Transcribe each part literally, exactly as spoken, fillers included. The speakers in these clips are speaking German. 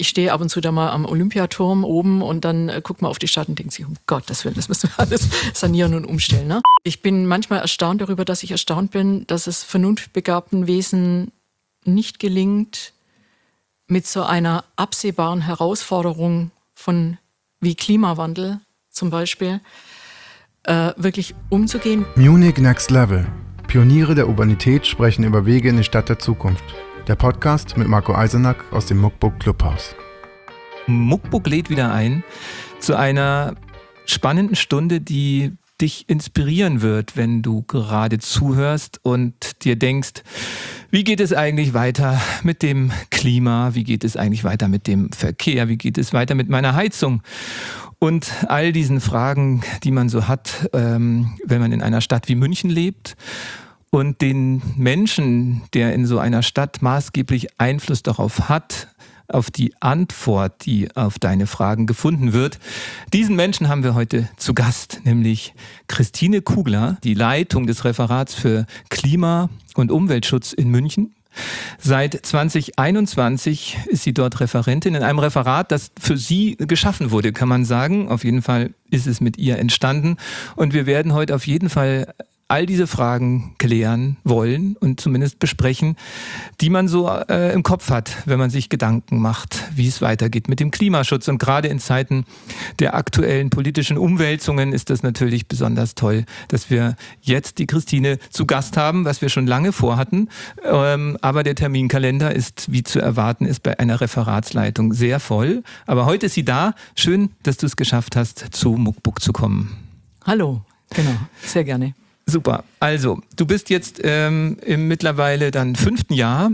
ich stehe ab und zu da mal am Olympiaturm oben und dann äh, guckt man auf die Stadt und denkt sich, um Gottes Willen, das müssen wir alles sanieren und umstellen. Ne? Ich bin manchmal erstaunt darüber, dass ich erstaunt bin, dass es vernunftbegabten Wesen nicht gelingt, mit so einer absehbaren Herausforderung von wie Klimawandel zum Beispiel äh, wirklich umzugehen. Munich Next Level. Pioniere der Urbanität sprechen über Wege in die Stadt der Zukunft. Der Podcast mit Marco Eisenack aus dem Muckbook Clubhaus. Muckbook lädt wieder ein zu einer spannenden Stunde, die dich inspirieren wird, wenn du gerade zuhörst und dir denkst, wie geht es eigentlich weiter mit dem Klima? Wie geht es eigentlich weiter mit dem Verkehr? Wie geht es weiter mit meiner Heizung? Und all diesen Fragen, die man so hat, ähm, wenn man in einer Stadt wie München lebt. Und den Menschen, der in so einer Stadt maßgeblich Einfluss darauf hat, auf die Antwort, die auf deine Fragen gefunden wird. Diesen Menschen haben wir heute zu Gast, nämlich Christine Kugler, die Leitung des Referats für Klima- und Umweltschutz in München. Seit zwanzig einundzwanzig ist sie dort Referentin in einem Referat, das für sie geschaffen wurde, kann man sagen. Auf jeden Fall ist es mit ihr entstanden. Und wir werden heute auf jeden Fall all diese Fragen klären wollen und zumindest besprechen, die man so äh, im Kopf hat, wenn man sich Gedanken macht, wie es weitergeht mit dem Klimaschutz. Und gerade in Zeiten der aktuellen politischen Umwälzungen ist das natürlich besonders toll, dass wir jetzt die Christine zu Gast haben, was wir schon lange vorhatten. Ähm, aber der Terminkalender ist, wie zu erwarten ist, bei einer Referatsleitung sehr voll. Aber heute ist sie da. Schön, dass du es geschafft hast, zu Muckbook zu kommen. Hallo, genau, sehr gerne. Super. Also, du bist jetzt ähm, im mittlerweile dann fünften Jahr.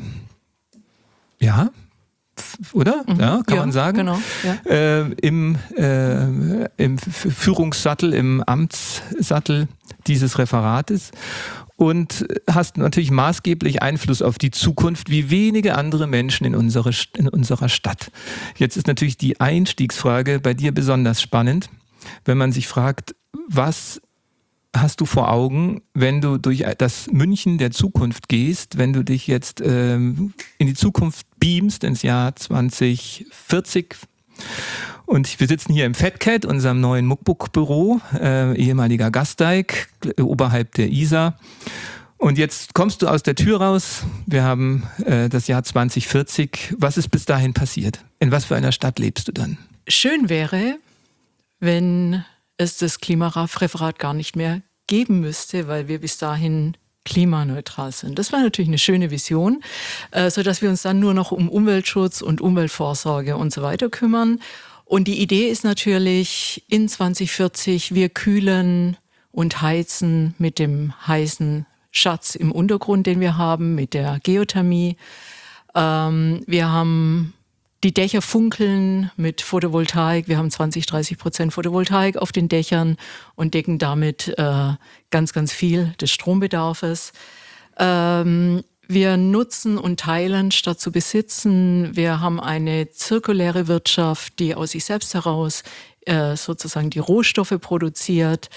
Ja, oder? Mhm. Ja, kann ja, man sagen. Genau. Ja. Äh, im, äh, im Führungssattel, im Amtssattel dieses Referates. Und hast natürlich maßgeblich Einfluss auf die Zukunft wie wenige andere Menschen in, unsere, in unserer Stadt. Jetzt ist natürlich die Einstiegsfrage bei dir besonders spannend, wenn man sich fragt, was hast du vor Augen, wenn du durch das München der Zukunft gehst, wenn du dich jetzt ähm, in die Zukunft beamst, ins Jahr zwanzig vierzig? Und wir sitzen hier im Fat Cat, unserem neuen Muckbook-Büro, äh, ehemaliger Gasteig, oberhalb der Isar. Und jetzt kommst du aus der Tür raus. Wir haben äh, das Jahr zwanzig vierzig. Was ist bis dahin passiert? In was für einer Stadt lebst du dann? Schön wäre, wenn es das Klimareferat gar nicht mehr geben müsste, weil wir bis dahin klimaneutral sind. Das war natürlich eine schöne Vision, äh, sodass wir uns dann nur noch um Umweltschutz und Umweltvorsorge und so weiter kümmern. Und die Idee ist natürlich, in zwanzig vierzig, wir kühlen und heizen mit dem heißen Schatz im Untergrund, den wir haben, mit der Geothermie. Ähm, wir haben Die Dächer funkeln mit Photovoltaik. Wir haben zwanzig, dreißig Prozent Photovoltaik auf den Dächern und decken damit äh, ganz, ganz viel des Strombedarfs. Ähm, wir nutzen und teilen statt zu besitzen. Wir haben eine zirkuläre Wirtschaft, die aus sich selbst heraus äh, sozusagen die Rohstoffe produziert.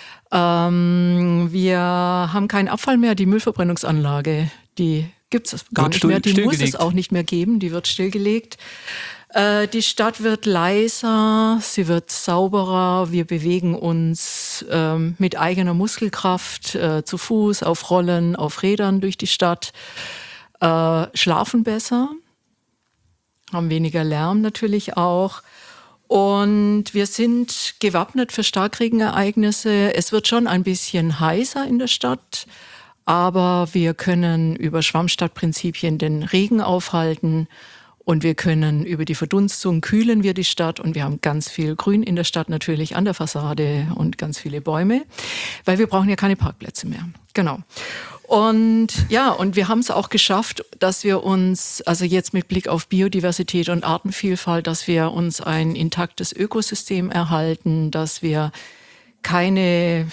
Ähm, wir haben keinen Abfall mehr. Die Müllverbrennungsanlage, die gibt es gar nicht mehr, die muss es auch nicht mehr geben, die wird stillgelegt. Äh, die Stadt wird leiser, sie wird sauberer, wir bewegen uns ähm, mit eigener Muskelkraft äh, zu Fuß, auf Rollen, auf Rädern durch die Stadt, äh, schlafen besser, haben weniger Lärm natürlich auch. Und wir sind gewappnet für Starkregenereignisse. Es wird schon ein bisschen heißer in der Stadt, aber wir können über Schwammstadtprinzipien den Regen aufhalten und wir können über die Verdunstung kühlen wir die Stadt und wir haben ganz viel Grün in der Stadt natürlich an der Fassade und ganz viele Bäume, weil wir brauchen ja keine Parkplätze mehr. Genau. Und ja, und wir haben es auch geschafft, dass wir uns, also jetzt mit Blick auf Biodiversität und Artenvielfalt, dass wir uns ein intaktes Ökosystem erhalten, dass wir keine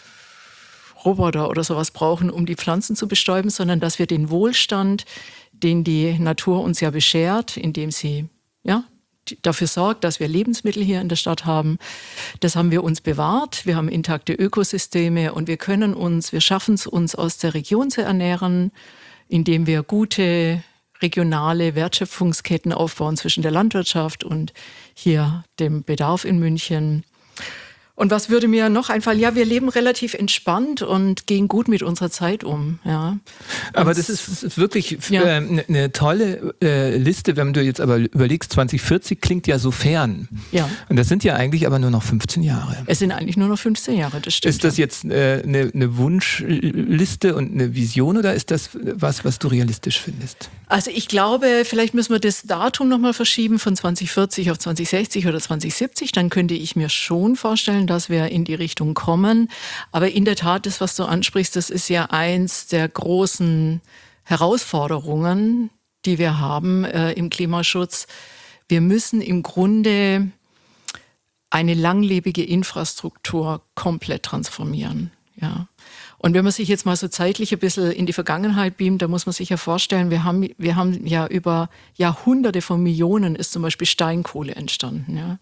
Roboter oder sowas brauchen, um die Pflanzen zu bestäuben, sondern dass wir den Wohlstand, den die Natur uns ja beschert, indem sie ja dafür sorgt, dass wir Lebensmittel hier in der Stadt haben, das haben wir uns bewahrt. Wir haben intakte Ökosysteme und wir können uns, wir schaffen es uns aus der Region zu ernähren, indem wir gute regionale Wertschöpfungsketten aufbauen zwischen der Landwirtschaft und hier dem Bedarf in München. Und was würde mir noch einfallen? Ja, wir leben relativ entspannt und gehen gut mit unserer Zeit um. Ja. Aber das ist wirklich ja. äh, eine tolle äh, Liste, wenn du jetzt aber überlegst, zwanzig vierzig klingt ja so fern. Ja. Und das sind ja eigentlich aber nur noch fünfzehn Jahre. Es sind eigentlich nur noch fünfzehn Jahre, das stimmt. Ist das jetzt äh, eine, eine Wunschliste und eine Vision oder ist das was, was du realistisch findest? Also ich glaube, vielleicht müssen wir das Datum nochmal verschieben von zwanzig vierzig auf zwanzig sechzig oder zwanzig siebzig. Dann könnte ich mir schon vorstellen, dass wir in die Richtung kommen. Aber in der Tat, das, was du ansprichst, das ist ja eins der großen Herausforderungen, die wir haben äh, im Klimaschutz. Wir müssen im Grunde eine langlebige Infrastruktur komplett transformieren. Ja. Und wenn man sich jetzt mal so zeitlich ein bisschen in die Vergangenheit beamt, da muss man sich ja vorstellen, wir haben, wir haben ja über Jahrhunderte von Millionen ist zum Beispiel Steinkohle entstanden. Ja.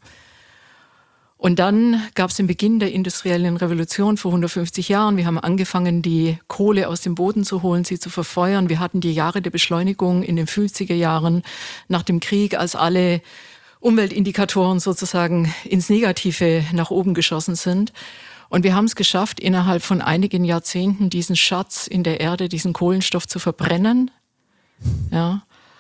Und dann gab es den Beginn der industriellen Revolution vor hundertfünfzig Jahren. Wir haben angefangen, die Kohle aus dem Boden zu holen, sie zu verfeuern. Wir hatten die Jahre der Beschleunigung in den fünfziger Jahren nach dem Krieg, als alle Umweltindikatoren sozusagen ins Negative nach oben geschossen sind. Und wir haben es geschafft, innerhalb von einigen Jahrzehnten diesen Schatz in der Erde, diesen Kohlenstoff zu verbrennen. Ja.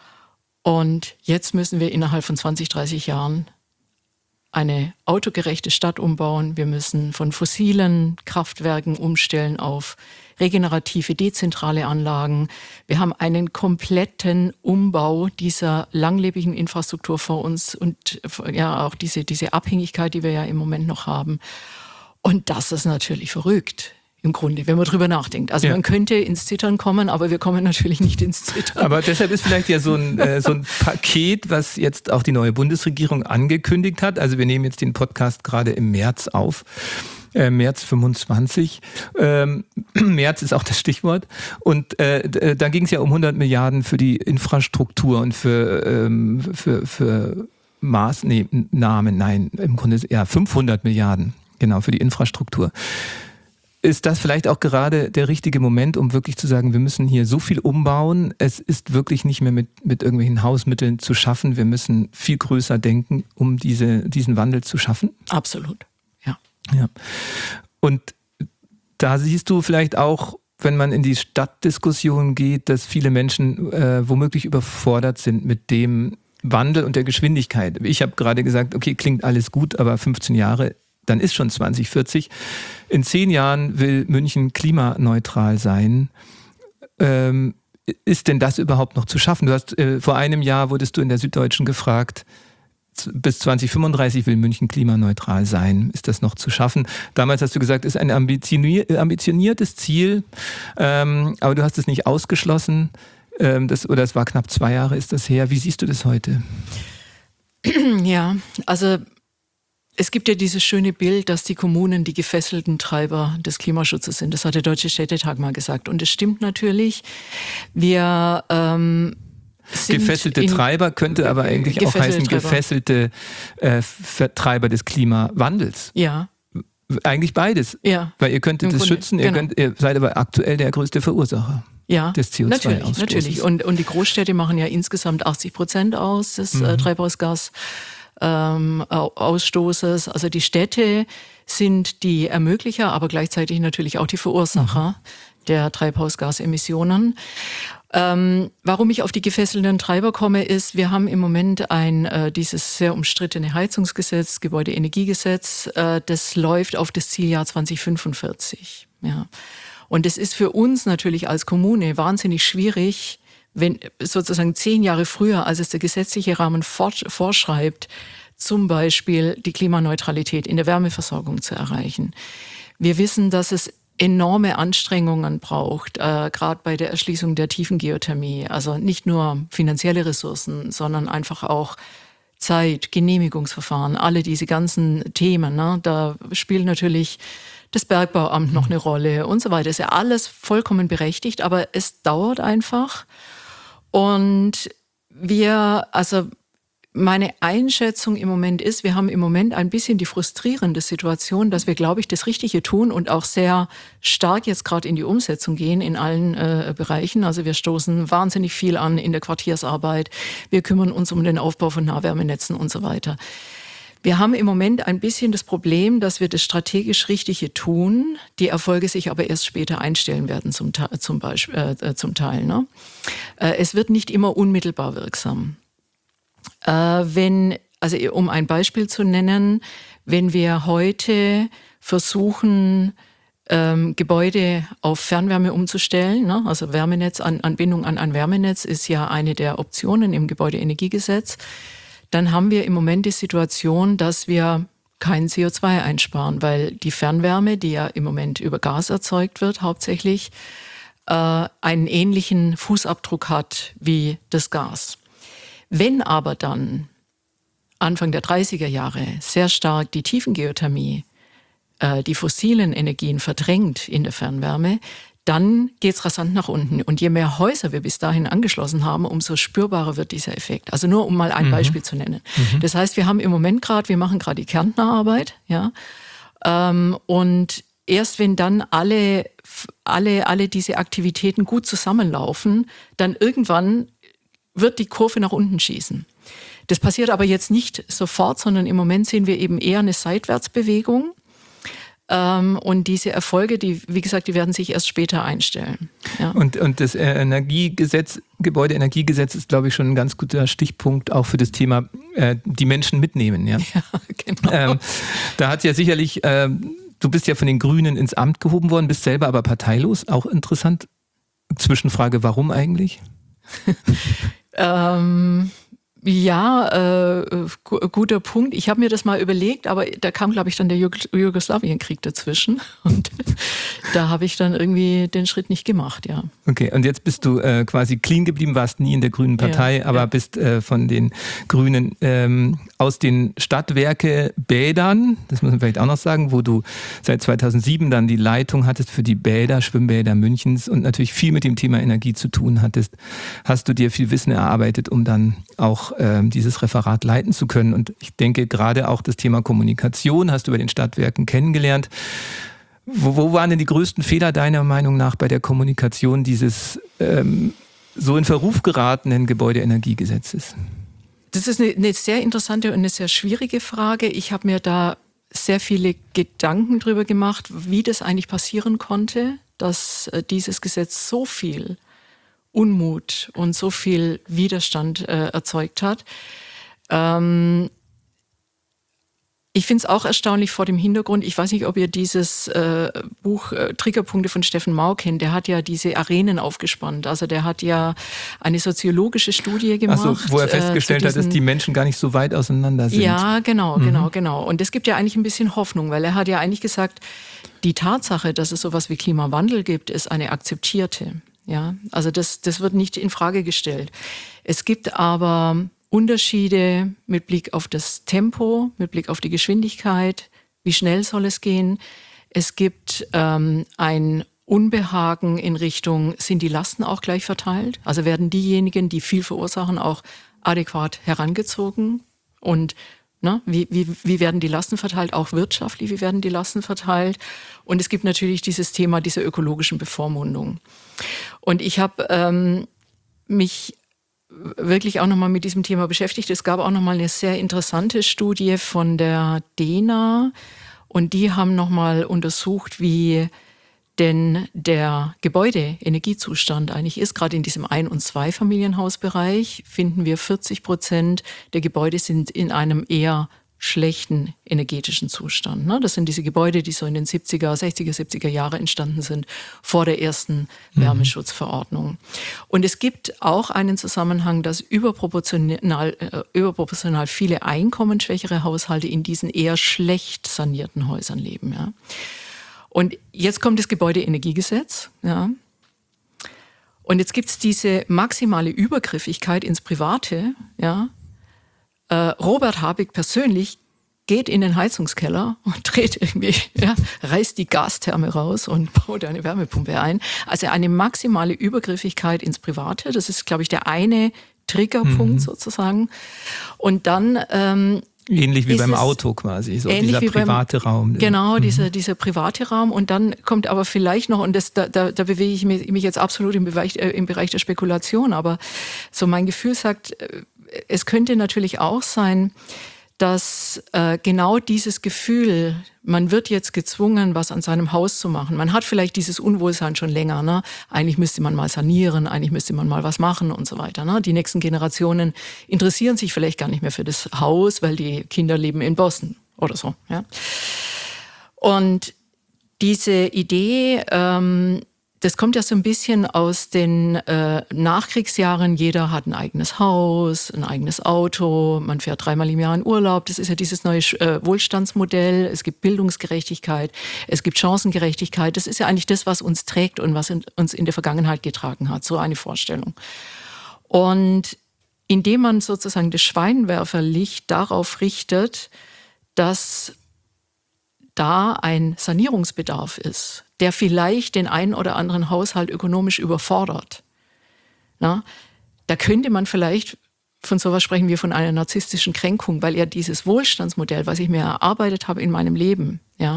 Und jetzt müssen wir innerhalb von zwanzig, dreißig Jahren eine autogerechte Stadt umbauen. Wir müssen von fossilen Kraftwerken umstellen auf regenerative, dezentrale Anlagen. Wir haben einen kompletten Umbau dieser langlebigen Infrastruktur vor uns und ja auch diese, diese Abhängigkeit, die wir ja im Moment noch haben. Und das ist natürlich verrückt. Im Grunde, wenn man drüber nachdenkt. Also ja. Man könnte ins Zittern kommen, aber wir kommen natürlich nicht ins Zittern. Aber deshalb ist vielleicht ja so ein, äh, so ein Paket, was jetzt auch die neue Bundesregierung angekündigt hat. Also wir nehmen jetzt den Podcast gerade im März auf. Äh, März fünfundzwanzig. Ähm, März ist auch das Stichwort. Und äh, da ging es ja um hundert Milliarden für die Infrastruktur und für, ähm, für, für Maßnahmen. Nein, im Grunde ja fünfhundert Milliarden. Genau, für die Infrastruktur. Ist das vielleicht auch gerade der richtige Moment, um wirklich zu sagen, wir müssen hier so viel umbauen, es ist wirklich nicht mehr mit, mit irgendwelchen Hausmitteln zu schaffen, wir müssen viel größer denken, um diese, diesen Wandel zu schaffen? Absolut, ja. ja. Und da siehst du vielleicht auch, wenn man in die Stadtdiskussion geht, dass viele Menschen äh, womöglich überfordert sind mit dem Wandel und der Geschwindigkeit. Ich habe gerade gesagt, okay, klingt alles gut, aber fünfzehn Jahre, dann ist schon zwanzig vierzig. In zehn Jahren will München klimaneutral sein. Ähm, ist denn das überhaupt noch zu schaffen? Du hast äh, vor einem Jahr wurdest du in der Süddeutschen gefragt, bis zwanzig fünfunddreißig will München klimaneutral sein. Ist das noch zu schaffen? Damals hast du gesagt, ist ein ambitionier- ambitioniertes Ziel, ähm, aber du hast es nicht ausgeschlossen. Ähm, das, oder es war knapp zwei Jahre, ist das her. Wie siehst du das heute? Ja, also es gibt ja dieses schöne Bild, dass die Kommunen die gefesselten Treiber des Klimaschutzes sind. Das hat der Deutsche Städtetag mal gesagt. Und es stimmt natürlich. Wir ähm, sind gefesselte Treiber könnte aber eigentlich auch heißen Treiber. gefesselte äh, Vertreiber des Klimawandels. Ja. Eigentlich beides. Ja. Weil ihr könntet es schützen, ihr, genau. könnt, ihr seid aber aktuell der größte Verursacher. Ja, des C O zwei Ausstoßes. Natürlich, natürlich. Und, und die Großstädte machen ja insgesamt achtzig Prozent aus des mhm. äh, Treibhausgas. Ähm, Ausstoßes. Also die Städte sind die Ermöglicher, aber gleichzeitig natürlich auch die Verursacher mhm. der Treibhausgasemissionen. Ähm, warum ich auf die gefesselten Treiber komme, ist, wir haben im Moment ein äh, dieses sehr umstrittene Heizungsgesetz, Gebäudeenergiegesetz, äh, das läuft auf das Zieljahr zwanzig fünfundvierzig. Ja. Und es ist für uns natürlich als Kommune wahnsinnig schwierig, wenn sozusagen zehn Jahre früher, als es der gesetzliche Rahmen vorschreibt, zum Beispiel die Klimaneutralität in der Wärmeversorgung zu erreichen. Wir wissen, dass es enorme Anstrengungen braucht, äh, gerade bei der Erschließung der Tiefengeothermie. Also nicht nur finanzielle Ressourcen, sondern einfach auch Zeit, Genehmigungsverfahren, alle diese ganzen Themen. Ne? Da spielt natürlich das Bergbauamt noch eine Rolle und so weiter. Ist ja alles vollkommen berechtigt, aber es dauert einfach. Und wir, also Meine Einschätzung im Moment ist, wir haben im Moment ein bisschen die frustrierende Situation, dass wir, glaube ich, das Richtige tun und auch sehr stark jetzt gerade in die Umsetzung gehen in allen äh, Bereichen. Also wir stoßen wahnsinnig viel an in der Quartiersarbeit. Wir kümmern uns um den Aufbau von Nahwärmenetzen und so weiter. Wir haben im Moment ein bisschen das Problem, dass wir das strategisch Richtige tun, die Erfolge sich aber erst später einstellen werden zum, zum, Beispiel, äh, zum Teil. Ne? Äh, es wird nicht immer unmittelbar wirksam. Äh, wenn, also um ein Beispiel zu nennen, wenn wir heute versuchen, ähm, Gebäude auf Fernwärme umzustellen, ne? Also Wärmenetz, an, Anbindung an ein Wärmenetz ist ja eine der Optionen im Gebäudeenergiegesetz, dann haben wir im Moment die Situation, dass wir kein C O zwei einsparen, weil die Fernwärme, die ja im Moment über Gas erzeugt wird, hauptsächlich äh, einen ähnlichen Fußabdruck hat wie das Gas. Wenn aber dann Anfang der dreißiger Jahre sehr stark die Tiefengeothermie äh, die fossilen Energien verdrängt in der Fernwärme, dann geht's rasant nach unten. Und je mehr Häuser wir bis dahin angeschlossen haben, umso spürbarer wird dieser Effekt. Also nur um mal ein mhm. Beispiel zu nennen. Mhm. Das heißt, wir haben im Moment gerade, wir machen gerade die Kärntner Arbeit, ja, ähm, und erst wenn dann alle, alle, alle diese Aktivitäten gut zusammenlaufen, dann irgendwann wird die Kurve nach unten schießen. Das passiert aber jetzt nicht sofort, sondern im Moment sehen wir eben eher eine Seitwärtsbewegung. Ähm, und diese Erfolge, die, wie gesagt, die werden sich erst später einstellen. Ja. Und, und das Energiegesetz, Gebäudeenergiegesetz ist, glaube ich, schon ein ganz guter Stichpunkt auch für das Thema äh, die Menschen mitnehmen. Ja, ja genau. Ähm, da hat ja sicherlich, äh, du bist ja von den Grünen ins Amt gehoben worden, bist selber aber parteilos. Auch interessant. Zwischenfrage, warum eigentlich? ähm, ja, äh, gu- guter Punkt. Ich habe mir das mal überlegt, aber da kam, glaube ich, dann der Jugos- Jugoslawienkrieg dazwischen. Und da habe ich dann irgendwie den Schritt nicht gemacht, ja. Okay, und jetzt bist du äh, quasi clean geblieben, warst nie in der Grünen Partei, ja, aber ja. bist äh, von den Grünen ähm, aus den Stadtwerke-Bädern, das muss man vielleicht auch noch sagen, wo du seit zweitausendsieben dann die Leitung hattest für die Bäder, Schwimmbäder Münchens und natürlich viel mit dem Thema Energie zu tun hattest, hast du dir viel Wissen erarbeitet, um dann auch ähm, dieses Referat leiten zu können. Und ich denke, gerade auch das Thema Kommunikation hast du bei den Stadtwerken kennengelernt. Wo, wo waren denn die größten Fehler deiner Meinung nach bei der Kommunikation dieses ähm, so in Verruf geratenen Gebäudeenergiegesetzes? Das ist eine, eine sehr interessante und eine sehr schwierige Frage. Ich habe mir da sehr viele Gedanken drüber gemacht, wie das eigentlich passieren konnte, dass äh, dieses Gesetz so viel Unmut und so viel Widerstand äh, erzeugt hat. Ähm, Ich finde es auch erstaunlich vor dem Hintergrund, ich weiß nicht, ob ihr dieses äh, Buch äh, Triggerpunkte von Steffen Mau kennt, der hat ja diese Arenen aufgespannt, also der hat ja eine soziologische Studie gemacht. Also wo er festgestellt äh, diesen, hat, dass die Menschen gar nicht so weit auseinander sind. Ja, genau, mhm. genau, genau. Und es gibt ja eigentlich ein bisschen Hoffnung, weil er hat ja eigentlich gesagt, die Tatsache, dass es sowas wie Klimawandel gibt, ist eine akzeptierte. Ja, also das, das wird nicht in Frage gestellt. Es gibt aber Unterschiede mit Blick auf das Tempo, mit Blick auf die Geschwindigkeit, wie schnell soll es gehen. Es gibt ähm, ein Unbehagen in Richtung, sind die Lasten auch gleich verteilt? Also werden diejenigen, die viel verursachen, auch adäquat herangezogen? Und ne, wie, wie, wie werden die Lasten verteilt? Auch wirtschaftlich, wie werden die Lasten verteilt? Und es gibt natürlich dieses Thema dieser ökologischen Bevormundung. Und ich habe ähm, mich wirklich auch nochmal mit diesem Thema beschäftigt. Es gab auch nochmal eine sehr interessante Studie von der D E N A und die haben nochmal untersucht, wie denn der Gebäudeenergiezustand eigentlich ist. Gerade in diesem Ein- und Zweifamilienhausbereich finden wir vierzig Prozent der Gebäude sind in einem eher schlechten energetischen Zustand. Das sind diese Gebäude, die so in den siebziger, sechziger, siebziger Jahre entstanden sind, vor der ersten Wärmeschutzverordnung. Und es gibt auch einen Zusammenhang, dass überproportional, äh, überproportional viele einkommensschwächere Haushalte in diesen eher schlecht sanierten Häusern leben. Ja. Und jetzt kommt das Gebäudeenergiegesetz. Ja. Und jetzt gibt es diese maximale Übergriffigkeit ins Private, ja. Uh, Robert Habeck persönlich geht in den Heizungskeller und dreht irgendwie, ja, reißt die Gastherme raus und baut eine Wärmepumpe ein. Also eine maximale Übergriffigkeit ins Private. Das ist, glaube ich, der eine Triggerpunkt mhm. sozusagen. Und dann ähm, ähnlich wie beim Auto quasi, so dieser private beim, Raum. Genau, mhm. dieser, dieser private Raum. Und dann kommt aber vielleicht noch, und das, da, da, da bewege ich mich, mich jetzt absolut im Bereich, äh, im Bereich der Spekulation, aber so mein Gefühl sagt, es könnte natürlich auch sein, dass äh, genau dieses Gefühl, man wird jetzt gezwungen, was an seinem Haus zu machen. Man hat vielleicht dieses Unwohlsein schon länger. Ne? Eigentlich müsste man mal sanieren, eigentlich müsste man mal was machen und so weiter. Ne? Die nächsten Generationen interessieren sich vielleicht gar nicht mehr für das Haus, weil die Kinder leben in Boston oder so. Ja? Und diese Idee, ähm, das kommt ja so ein bisschen aus den äh, Nachkriegsjahren. Jeder hat ein eigenes Haus, ein eigenes Auto, man fährt dreimal im Jahr in Urlaub. Das ist ja dieses neue äh, Wohlstandsmodell. Es gibt Bildungsgerechtigkeit, es gibt Chancengerechtigkeit. Das ist ja eigentlich das, was uns trägt und was in, uns in der Vergangenheit getragen hat. So eine Vorstellung. Und indem man sozusagen das Scheinwerferlicht darauf richtet, dass da ein Sanierungsbedarf ist, der vielleicht den einen oder anderen Haushalt ökonomisch überfordert. Na, da könnte man vielleicht, von sowas sprechen wir von einer narzisstischen Kränkung, weil ja dieses Wohlstandsmodell, was ich mir erarbeitet habe in meinem Leben, ja,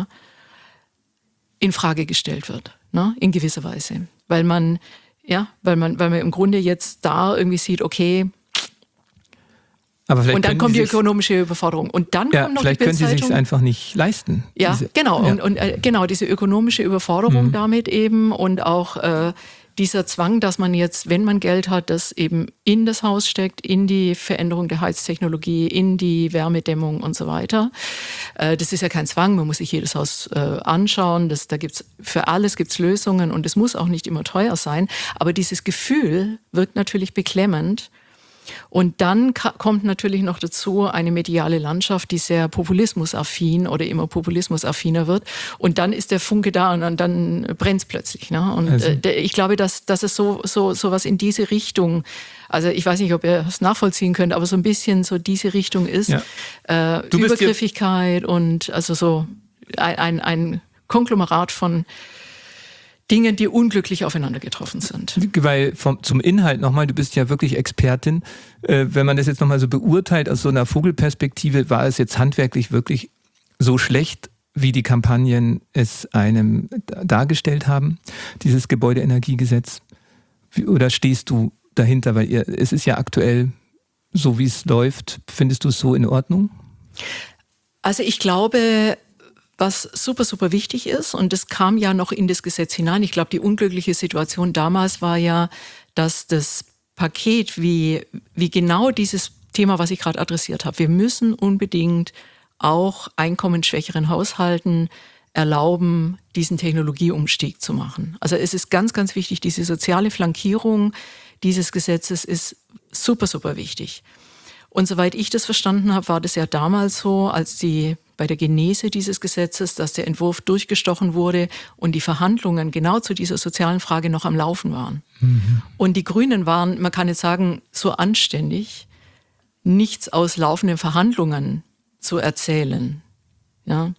in Frage gestellt wird, na, in gewisser Weise. Weil man, ja, weil man, weil man im Grunde jetzt da irgendwie sieht, okay, aber vielleicht und dann kommt die ökonomische Überforderung. Und dann ja, kommt noch vielleicht die können sie Bildzeitung. sich einfach nicht leisten. Ja, diese, genau. Ja. Und, und äh, genau, diese ökonomische Überforderung mhm. damit eben und auch äh, dieser Zwang, dass man jetzt, wenn man Geld hat, das eben in das Haus steckt, in die Veränderung der Heiztechnologie, in die Wärmedämmung und so weiter. Äh, das ist ja kein Zwang, man muss sich jedes Haus äh, anschauen. Das, da gibt's, für alles gibt's Lösungen und es muss auch nicht immer teuer sein. Aber dieses Gefühl wirkt natürlich beklemmend. Und dann ka- kommt natürlich noch dazu eine mediale Landschaft, die sehr populismusaffin oder immer populismusaffiner wird. Und dann ist der Funke da und dann, dann brennt es plötzlich. Ne? Und also. äh, ich glaube, dass, dass es so, so, so was in diese Richtung, also ich weiß nicht, ob ihr es nachvollziehen könnt, aber so ein bisschen so diese Richtung ist. Ja. Äh, Übergriffigkeit und also so ein, ein, ein Konglomerat von Dinge, die unglücklich aufeinander getroffen sind. Weil vom, zum Inhalt nochmal, du bist ja wirklich Expertin. Äh, wenn man das jetzt nochmal so beurteilt aus so einer Vogelperspektive, war es jetzt handwerklich wirklich so schlecht, wie die Kampagnen es einem dargestellt haben, dieses Gebäudeenergiegesetz? Wie, oder stehst du dahinter? Weil ihr, es ist ja aktuell so, wie es läuft. Findest du es so in Ordnung? Also ich glaube, was super, super wichtig ist, und das kam ja noch in das Gesetz hinein. Ich glaube, die unglückliche Situation damals war ja, dass das Paket, wie, wie genau dieses Thema, was ich gerade adressiert habe, wir müssen unbedingt auch einkommensschwächeren Haushalten erlauben, diesen Technologieumstieg zu machen. Also es ist ganz, ganz wichtig, diese soziale Flankierung dieses Gesetzes ist super, super wichtig. Und soweit ich das verstanden habe, war das ja damals so, als die bei der Genese dieses Gesetzes, dass der Entwurf durchgestochen wurde und die Verhandlungen genau zu dieser sozialen Frage noch am Laufen waren. Mhm. Und die Grünen waren, man kann jetzt sagen, so anständig, nichts aus laufenden Verhandlungen zu erzählen. Ja.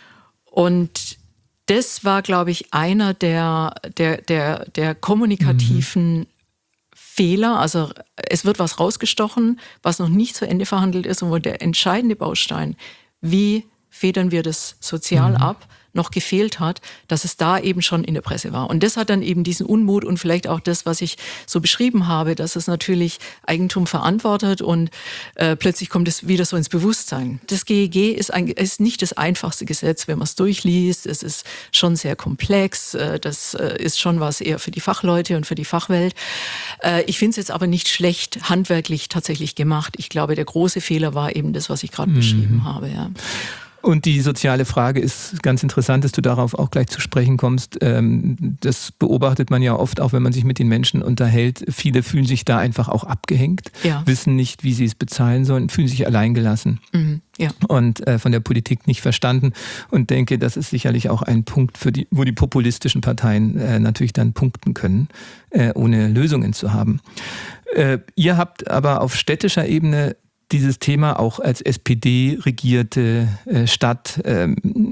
Und das war, glaube ich, einer der, der, der, der kommunikativen mhm. Fehler. Also es wird was rausgestochen, was noch nicht zu Ende verhandelt ist und wo der entscheidende Baustein, wie federn wir das sozial mhm. ab, noch gefehlt hat, dass es da eben schon in der Presse war. Und das hat dann eben diesen Unmut und vielleicht auch das, was ich so beschrieben habe, dass es natürlich Eigentum verantwortet und äh, plötzlich kommt es wieder so ins Bewusstsein. Das G E G ist, ein, ist nicht das einfachste Gesetz, wenn man es durchliest. Es ist schon sehr komplex. Äh, das äh, ist schon was eher für die Fachleute und für die Fachwelt. Äh, ich finde es jetzt aber nicht schlecht handwerklich tatsächlich gemacht. Ich glaube, der große Fehler war eben das, was ich gerade mhm. beschrieben habe. Ja. Und die soziale Frage ist ganz interessant, dass du darauf auch gleich zu sprechen kommst. Das beobachtet man ja oft, auch wenn man sich mit den Menschen unterhält. Viele fühlen sich da einfach auch abgehängt, ja. wissen nicht, wie sie es bezahlen sollen, fühlen sich alleingelassen mhm, ja. und von der Politik nicht verstanden. Und denke, das ist sicherlich auch ein Punkt, für die, wo die populistischen Parteien natürlich dann punkten können, ohne Lösungen zu haben. Ihr habt aber auf städtischer Ebene dieses Thema auch als S P D-regierte äh, Stadt ähm,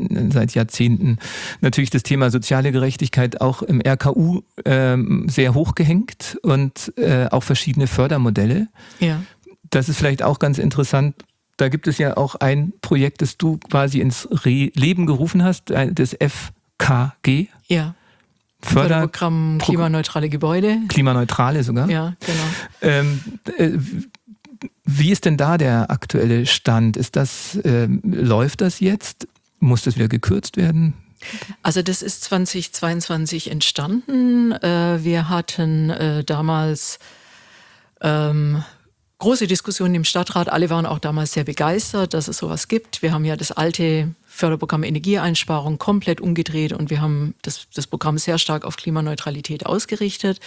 schon seit Jahrzehnten natürlich das Thema soziale Gerechtigkeit auch im R K U ähm, sehr hochgehängt und äh, auch verschiedene Fördermodelle. Ja. Das ist vielleicht auch ganz interessant. Da gibt es ja auch ein Projekt, das du quasi ins Re- Leben gerufen hast, das F K G. Ja. Förder- Förderprogramm Pro- Klimaneutrale Gebäude. Klimaneutrale sogar. Ja, genau. Ähm, äh, wie ist denn da der aktuelle Stand? Ist das, ähm, läuft das jetzt? Muss das wieder gekürzt werden? Also das ist zweitausendzweiundzwanzig entstanden. Äh, wir hatten äh, damals ähm, große Diskussionen im Stadtrat. Alle waren auch damals sehr begeistert, dass es sowas gibt. Wir haben ja das alte Förderprogramm Energieeinsparung komplett umgedreht und wir haben das, das Programm sehr stark auf Klimaneutralität ausgerichtet.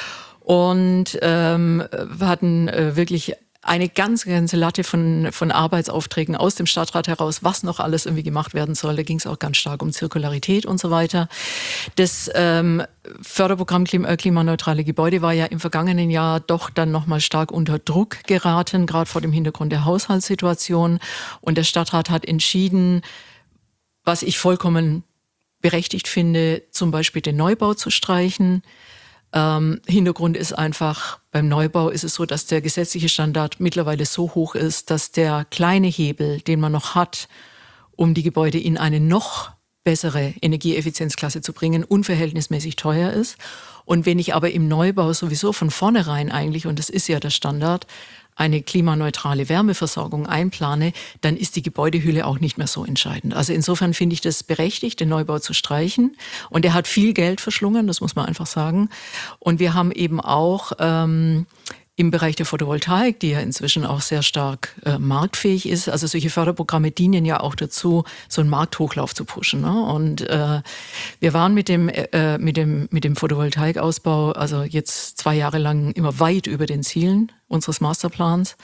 Und ähm, wir hatten äh, wirklich eine ganze, ganze Latte von, von Arbeitsaufträgen aus dem Stadtrat heraus, was noch alles irgendwie gemacht werden soll. Da ging es auch ganz stark um Zirkularität und so weiter. Das ähm, Förderprogramm Klima, Klimaneutrale Gebäude war ja im vergangenen Jahr doch dann nochmal stark unter Druck geraten, gerade vor dem Hintergrund der Haushaltssituation. Und der Stadtrat hat entschieden, was ich vollkommen berechtigt finde, zum Beispiel den Neubau zu streichen. Ähm, Hintergrund ist einfach, beim Neubau ist es so, dass der gesetzliche Standard mittlerweile so hoch ist, dass der kleine Hebel, den man noch hat, um die Gebäude in eine noch bessere Energieeffizienzklasse zu bringen, unverhältnismäßig teuer ist. Und wenn ich aber im Neubau sowieso von vornherein eigentlich, und das ist ja der Standard, eine klimaneutrale Wärmeversorgung einplane, dann ist die Gebäudehülle auch nicht mehr so entscheidend. Also insofern finde ich das berechtigt, den Neubau zu streichen. Und er hat viel Geld verschlungen, das muss man einfach sagen. Und wir haben eben auch ähm, im Bereich der Photovoltaik, die ja inzwischen auch sehr stark äh, marktfähig ist. Also solche Förderprogramme dienen ja auch dazu, so einen Markthochlauf zu pushen. Ne? Und äh, wir waren mit dem, äh, mit dem, mit dem Photovoltaikausbau also jetzt zwei Jahre lang immer weit über den Zielen unseres Masterplans.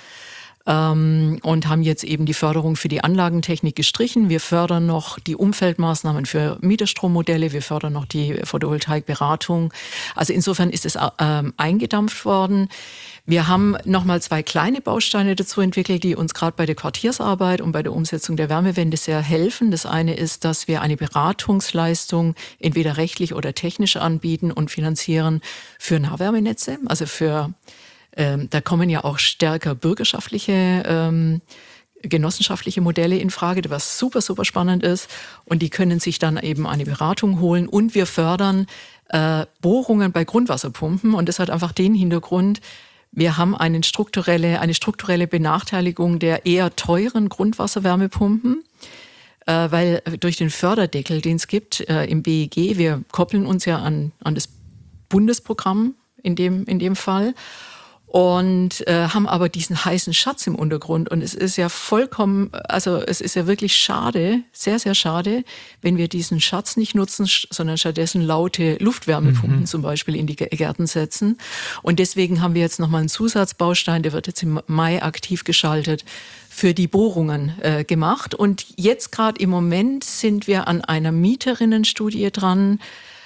Ähm, und haben jetzt eben die Förderung für die Anlagentechnik gestrichen. Wir fördern noch die Umfeldmaßnahmen für Mieterstrommodelle, wir fördern noch die Photovoltaikberatung. Also insofern ist es ähm, eingedampft worden. Wir haben nochmal zwei kleine Bausteine dazu entwickelt, die uns gerade bei der Quartiersarbeit und bei der Umsetzung der Wärmewende sehr helfen. Das eine ist, dass wir eine Beratungsleistung entweder rechtlich oder technisch anbieten und finanzieren für Nahwärmenetze, also für Ähm, da kommen ja auch stärker bürgerschaftliche, ähm, genossenschaftliche Modelle in Frage, was super, super spannend ist. Und die können sich dann eben eine Beratung holen. Und wir fördern äh, Bohrungen bei Grundwasserpumpen. Und das hat einfach den Hintergrund, wir haben eine strukturelle, eine strukturelle Benachteiligung der eher teuren Grundwasserwärmepumpen. Äh, weil durch den Förderdeckel, den es gibt äh, im B E G, wir koppeln uns ja an, an das Bundesprogramm in dem, in dem Fall. Und äh, haben aber diesen heißen Schatz im Untergrund. Und es ist ja vollkommen, also es ist ja wirklich schade, sehr, sehr schade, wenn wir diesen Schatz nicht nutzen, sondern stattdessen laute Luftwärmepumpen mhm. zum Beispiel in die Gärten setzen. Und deswegen haben wir jetzt nochmal einen Zusatzbaustein, der wird jetzt im Mai aktiv geschaltet, für die Bohrungen äh, gemacht. Und jetzt gerade im Moment sind wir an einer Mieterinnenstudie dran,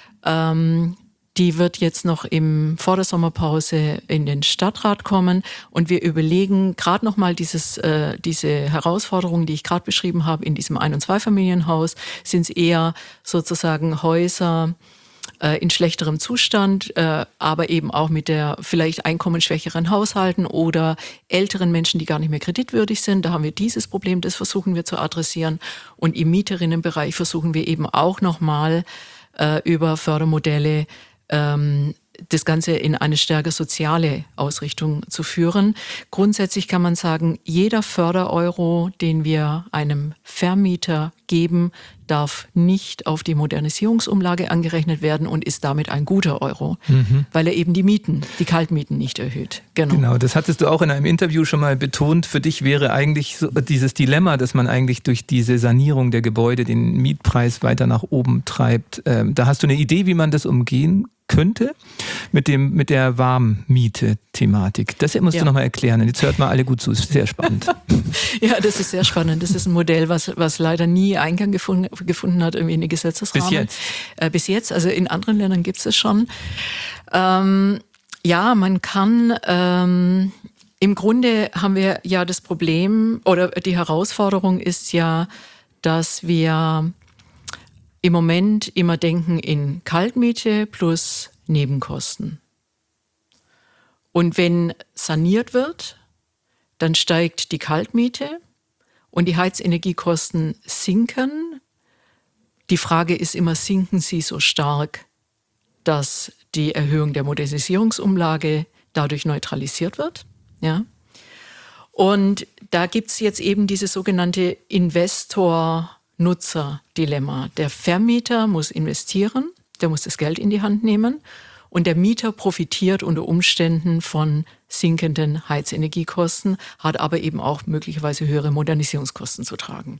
ähm, die wird jetzt noch im, vor der Sommerpause in den Stadtrat kommen und wir überlegen gerade nochmal dieses, äh, diese Herausforderungen, die ich gerade beschrieben habe, in diesem Ein- und Zweifamilienhaus, sind es eher sozusagen Häuser äh, in schlechterem Zustand, äh, aber eben auch mit der vielleicht einkommensschwächeren Haushalten oder älteren Menschen, die gar nicht mehr kreditwürdig sind. Da haben wir dieses Problem, das versuchen wir zu adressieren. Und im Mieterinnenbereich versuchen wir eben auch nochmal äh, über Fördermodelle das Ganze in eine stärker soziale Ausrichtung zu führen. Grundsätzlich kann man sagen, jeder Fördereuro, den wir einem Vermieter geben, darf nicht auf die Modernisierungsumlage angerechnet werden und ist damit ein guter Euro, mhm. weil er eben die Mieten, die Kaltmieten nicht erhöht. Genau. Genau, das hattest du auch in einem Interview schon mal betont. Für dich wäre eigentlich so dieses Dilemma, dass man eigentlich durch diese Sanierung der Gebäude den Mietpreis weiter nach oben treibt. Ähm, da hast du eine Idee, wie man das umgehen könnte mit dem mit der Warmmiete-Thematik. Das musst ja. du nochmal erklären. Jetzt hört mal alle gut zu. Das ist sehr spannend. Ja, das ist sehr spannend. Das ist ein Modell, was, was leider nie Eingang gefunden, gefunden hat irgendwie in den Gesetzesrahmen. Bis jetzt? Äh, bis jetzt. Also in anderen Ländern gibt es es schon. Ähm, ja, man kann... Ähm, im Grunde haben wir ja das Problem oder die Herausforderung ist ja, dass wir im Moment immer denken in Kaltmiete plus Nebenkosten. Und wenn saniert wird, dann steigt die Kaltmiete und die Heizenergiekosten sinken. Die Frage ist immer, sinken sie so stark, dass die Erhöhung der Modernisierungsumlage dadurch neutralisiert wird? Ja. Und da gibt es jetzt eben dieses sogenannte Investor-Nutzer-Dilemma. Der Vermieter muss investieren, der muss das Geld in die Hand nehmen und der Mieter profitiert unter Umständen von sinkenden Heizenergiekosten, hat aber eben auch möglicherweise höhere Modernisierungskosten zu tragen.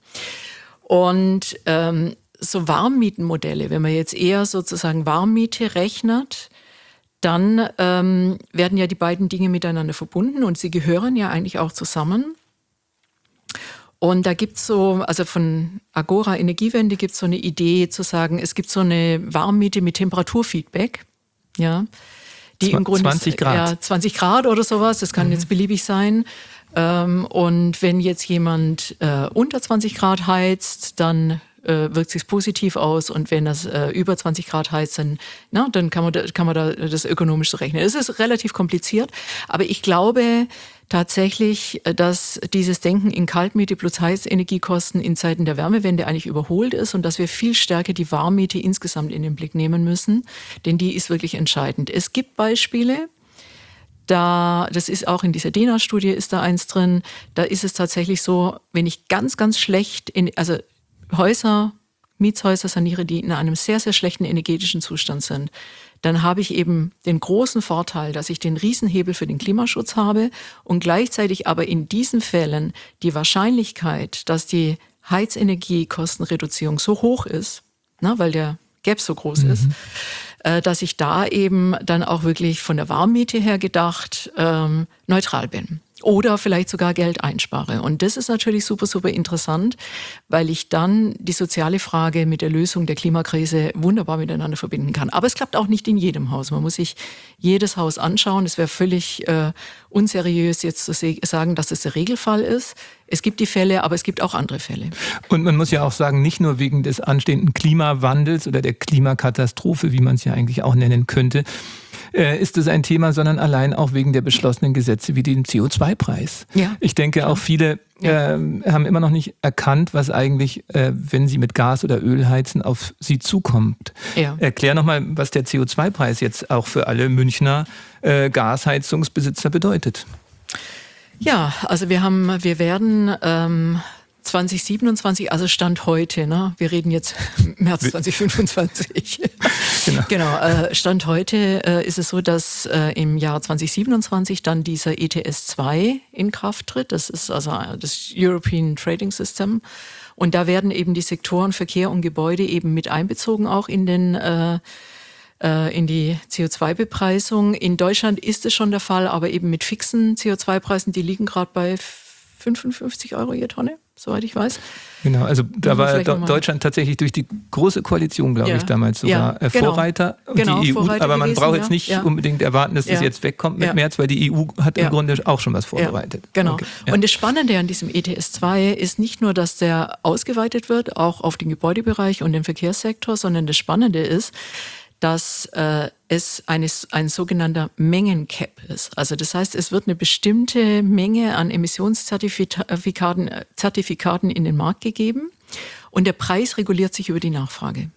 Und ähm, so Warmmietenmodelle, wenn man jetzt eher sozusagen Warmmiete rechnet, dann ähm, werden ja die beiden Dinge miteinander verbunden und sie gehören ja eigentlich auch zusammen. Und da gibt es so, also von Agora Energiewende gibt es so eine Idee zu sagen, es gibt so eine Warmmiete mit Temperaturfeedback, ja, die im Grunde zwanzig Grad. Ja, zwanzig Grad oder sowas, das kann mhm. jetzt beliebig sein. Ähm, und wenn jetzt jemand äh, unter zwanzig Grad heizt, dann äh, wirkt sich positiv aus und wenn das äh, über zwanzig Grad heizt, dann, na, dann kann man, da, kann man da das ökonomisch so rechnen. Es ist relativ kompliziert, aber ich glaube tatsächlich, dass dieses Denken in Kaltmiete plus Heizenergiekosten in Zeiten der Wärmewende eigentlich überholt ist und dass wir viel stärker die Warmmiete insgesamt in den Blick nehmen müssen, denn die ist wirklich entscheidend. Es gibt Beispiele, da, das ist auch in dieser D E N A-Studie ist da eins drin, da ist es tatsächlich so, wenn ich ganz, ganz schlecht, in, also Häuser, Mietshäuser saniere, die in einem sehr, sehr schlechten energetischen Zustand sind, dann habe ich eben den großen Vorteil, dass ich den Riesenhebel für den Klimaschutz habe und gleichzeitig aber in diesen Fällen die Wahrscheinlichkeit, dass die Heizenergiekostenreduzierung so hoch ist, na, weil der Gap so groß mhm. ist, äh, dass ich da eben dann auch wirklich von der Warmmiete her gedacht ähm, neutral bin. Oder vielleicht sogar Geld einspare. Und das ist natürlich super, super interessant, weil ich dann die soziale Frage mit der Lösung der Klimakrise wunderbar miteinander verbinden kann. Aber es klappt auch nicht in jedem Haus. Man muss sich jedes Haus anschauen. Es wäre völlig äh, unseriös, jetzt zu se- sagen, dass das der Regelfall ist. Es gibt die Fälle, aber es gibt auch andere Fälle. Und man muss ja auch sagen, nicht nur wegen des anstehenden Klimawandels oder der Klimakatastrophe, wie man es ja eigentlich auch nennen könnte, ist es ein Thema, sondern allein auch wegen der beschlossenen Gesetze wie den C O zwei Preis. Ja. Ich denke, ja. auch viele ja. äh, haben immer noch nicht erkannt, was eigentlich, äh, wenn sie mit Gas oder Öl heizen, auf sie zukommt. Ja. Erklär nochmal, was der C O zwei Preis jetzt auch für alle Münchner äh, Gasheizungsbesitzer bedeutet. Ja, also wir haben, wir werden ähm, zwanzig siebenundzwanzig, also Stand heute, ne? Wir reden jetzt März zwanzig fünfundzwanzig. Genau, genau äh, Stand heute äh, ist es so, dass äh, im Jahr zwanzig siebenundzwanzig dann dieser E T S zwei in Kraft tritt. Das ist also das European Trading System. Und da werden eben die Sektoren Verkehr und Gebäude eben mit einbezogen, auch in den äh, in die C O zwei Bepreisung. In Deutschland ist es schon der Fall, aber eben mit fixen C O zwei Preisen, die liegen gerade bei fünfundfünfzig Euro je Tonne, soweit ich weiß. Genau, also da war Do- Deutschland tatsächlich durch die Große Koalition, glaube ja. ich, damals sogar ja, genau. Vorreiter. Und genau, die E U, Vorreiter aber man gewesen, braucht jetzt nicht ja. unbedingt erwarten, dass ja. das jetzt wegkommt mit ja. März, weil die E U hat ja. im Grunde auch schon was vorbereitet. Ja. Genau. Okay. Ja. Und das Spannende an diesem E T S zwei ist nicht nur, dass der ausgeweitet wird, auch auf den Gebäudebereich und den Verkehrssektor, sondern das Spannende ist, dass äh, es eines, ein sogenannter Mengencap ist. Also das heißt, es wird eine bestimmte Menge an Emissionszertifikaten Zertifikaten in den Markt gegeben und der Preis reguliert sich über die Nachfrage.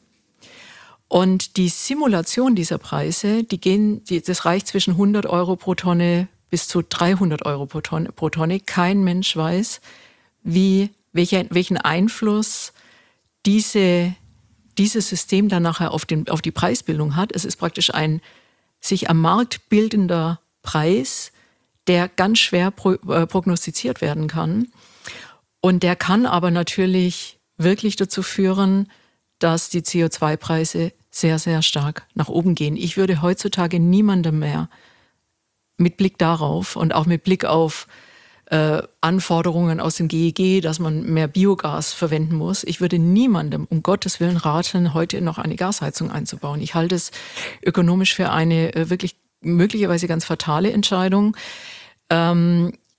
Und die Simulation dieser Preise, die gehen, die, das reicht zwischen hundert Euro pro Tonne bis zu dreihundert Euro pro Tonne. Pro Tonne. Kein Mensch weiß, wie, welcher, welchen Einfluss diese dieses System dann nachher auf, den, auf die Preisbildung hat. Es ist praktisch ein sich am Markt bildender Preis, der ganz schwer pro, äh, prognostiziert werden kann. Und der kann aber natürlich wirklich dazu führen, dass die C O zwei Preise sehr, sehr stark nach oben gehen. Ich würde heutzutage niemandem mehr mit Blick darauf und auch mit Blick auf Äh, Anforderungen aus dem G E G, dass man mehr Biogas verwenden muss. Ich würde niemandem um Gottes Willen raten, heute noch eine Gasheizung einzubauen. Ich halte es ökonomisch für eine äh, wirklich möglicherweise ganz fatale Entscheidung. Ähm,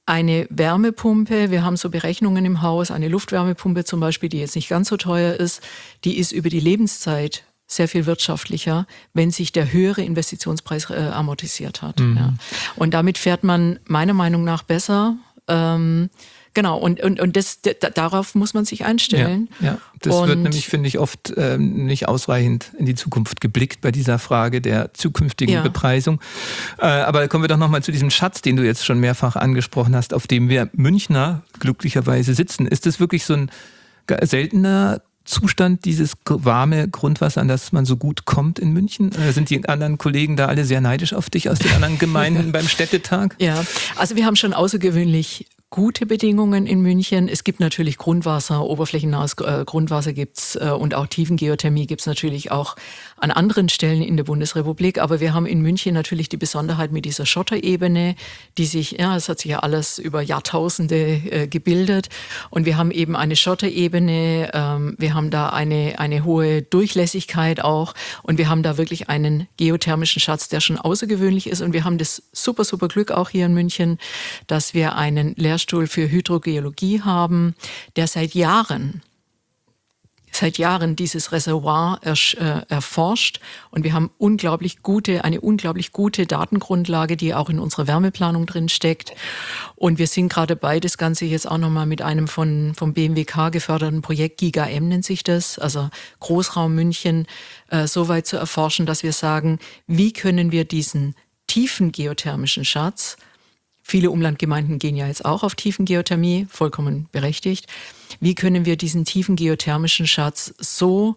eine Wärmepumpe, wir haben so Berechnungen im Haus, eine Luftwärmepumpe zum Beispiel, die jetzt nicht ganz so teuer ist, die ist über die Lebenszeit sehr viel wirtschaftlicher, wenn sich der höhere Investitionspreis äh, amortisiert hat. Mhm. Ja. Und damit fährt man meiner Meinung nach besser. Ähm, genau, und, und, und das, d- darauf muss man sich einstellen. Ja, ja. Das und wird nämlich, finde ich, oft ähm, nicht ausreichend in die Zukunft geblickt bei dieser Frage der zukünftigen ja. Bepreisung. Äh, aber kommen wir doch nochmal zu diesem Schatz, den du jetzt schon mehrfach angesprochen hast, auf dem wir Münchner glücklicherweise sitzen. Ist das wirklich so ein seltener Zustand, dieses warme Grundwasser, an das man so gut kommt in München? Oder sind die anderen Kollegen da alle sehr neidisch auf dich aus den anderen Gemeinden beim Städtetag? Ja, also wir haben schon außergewöhnlich gute Bedingungen in München. Es gibt natürlich Grundwasser, oberflächennahes äh, Grundwasser gibt's äh, und auch Tiefengeothermie gibt's natürlich auch an anderen Stellen in der Bundesrepublik. Aber wir haben in München natürlich die Besonderheit mit dieser Schotterebene, die sich, ja, es hat sich ja alles über Jahrtausende äh, gebildet. Und wir haben eben eine Schotterebene, ähm, wir haben da eine, eine hohe Durchlässigkeit auch und wir haben da wirklich einen geothermischen Schatz, der schon außergewöhnlich ist. Und wir haben das super, super Glück auch hier in München, dass wir einen Lehrstuhl für Hydrogeologie haben, der seit Jahren seit Jahren dieses Reservoir ersch, äh, erforscht und wir haben unglaublich gute, eine unglaublich gute Datengrundlage, die auch in unserer Wärmeplanung drin steckt. Und wir sind gerade dabei, das Ganze jetzt auch nochmal mit einem von, vom B M W K geförderten Projekt, GigaM nennt sich das, also Großraum München, äh, so weit zu erforschen, dass wir sagen, wie können wir diesen tiefen geothermischen Schatz, viele Umlandgemeinden gehen ja jetzt auch auf Tiefengeothermie, vollkommen berechtigt. Wie können wir diesen tiefen geothermischen Schatz so